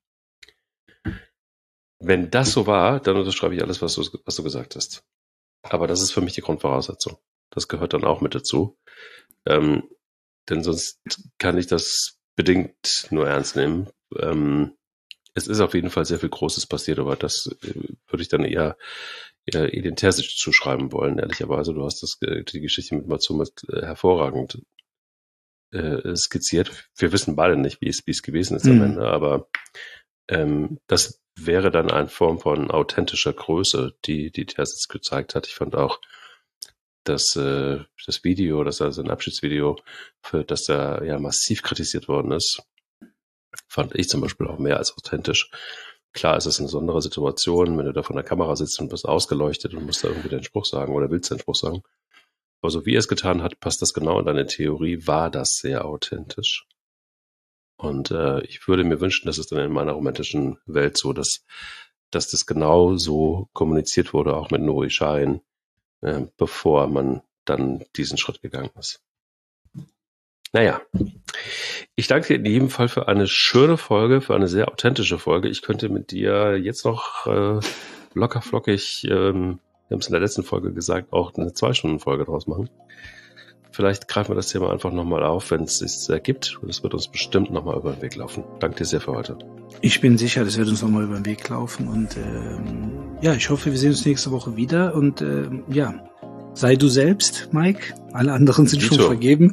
Wenn das so war, dann unterschreibe ich alles, was du, was du gesagt hast. Aber das ist für mich die Grundvoraussetzung. Das gehört dann auch mit dazu. Ähm, denn sonst kann ich das bedingt nur ernst nehmen. Ähm, es ist auf jeden Fall sehr viel Großes passiert, aber das äh, würde ich dann eher, eher Edin Terzic zuschreiben wollen, ehrlicherweise. Du hast das, die Geschichte mit Matsumas äh, hervorragend äh, skizziert. Wir wissen beide nicht, wie es, wie es gewesen ist mhm. am Ende, aber ähm, das wäre dann eine Form von authentischer Größe, die, die Terzic gezeigt hat. Ich fand auch, dass äh, das Video, das also ein Abschiedsvideo, für das da ja massiv kritisiert worden ist, fand ich zum Beispiel auch mehr als authentisch. Klar, es ist eine besondere Situation, wenn du da vor der Kamera sitzt und bist ausgeleuchtet und musst da irgendwie deinen Spruch sagen oder willst deinen Spruch sagen. Aber so wie er es getan hat, passt das genau in deine Theorie, war das sehr authentisch. Und äh, ich würde mir wünschen, dass es dann in meiner romantischen Welt so, dass, dass das genau so kommuniziert wurde, auch mit Nuri Sahin, äh, bevor man dann diesen Schritt gegangen ist. Naja, ich danke dir in jedem Fall für eine schöne Folge, für eine sehr authentische Folge. Ich könnte mit dir jetzt noch äh, locker flockig, ähm, wir haben es in der letzten Folge gesagt, auch eine Zwei-Stunden-Folge draus machen. Vielleicht greifen wir das Thema einfach nochmal auf, wenn es sich ergibt. Das wird uns bestimmt nochmal über den Weg laufen. Danke dir sehr für heute. Ich bin sicher, das wird uns nochmal über den Weg laufen. Und ähm, ja, ich hoffe, wir sehen uns nächste Woche wieder. Und ähm, ja, sei du selbst, Mike. Alle anderen sind Dito. Schon vergeben.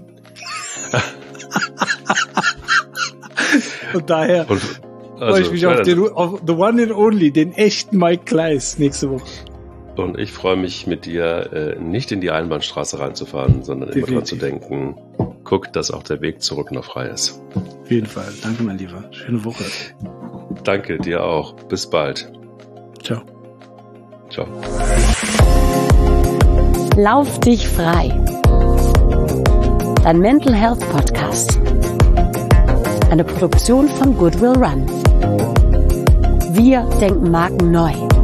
Und daher Und, also, freue ich mich auf, den, auf The One and Only, den echten Mike Kleiss nächste Woche. Und ich freue mich mit dir, äh, nicht in die Einbahnstraße reinzufahren, sondern Definitiv. Immer dran zu denken, guck, dass auch der Weg zurück noch frei ist. Auf jeden Fall. Danke, mein Lieber. Schöne Woche. Danke, dir auch. Bis bald. Ciao. Ciao. Lauf dich frei. Dein Mental Health Podcast. Eine Produktion von Goodwill Run. Wir denken Marken neu.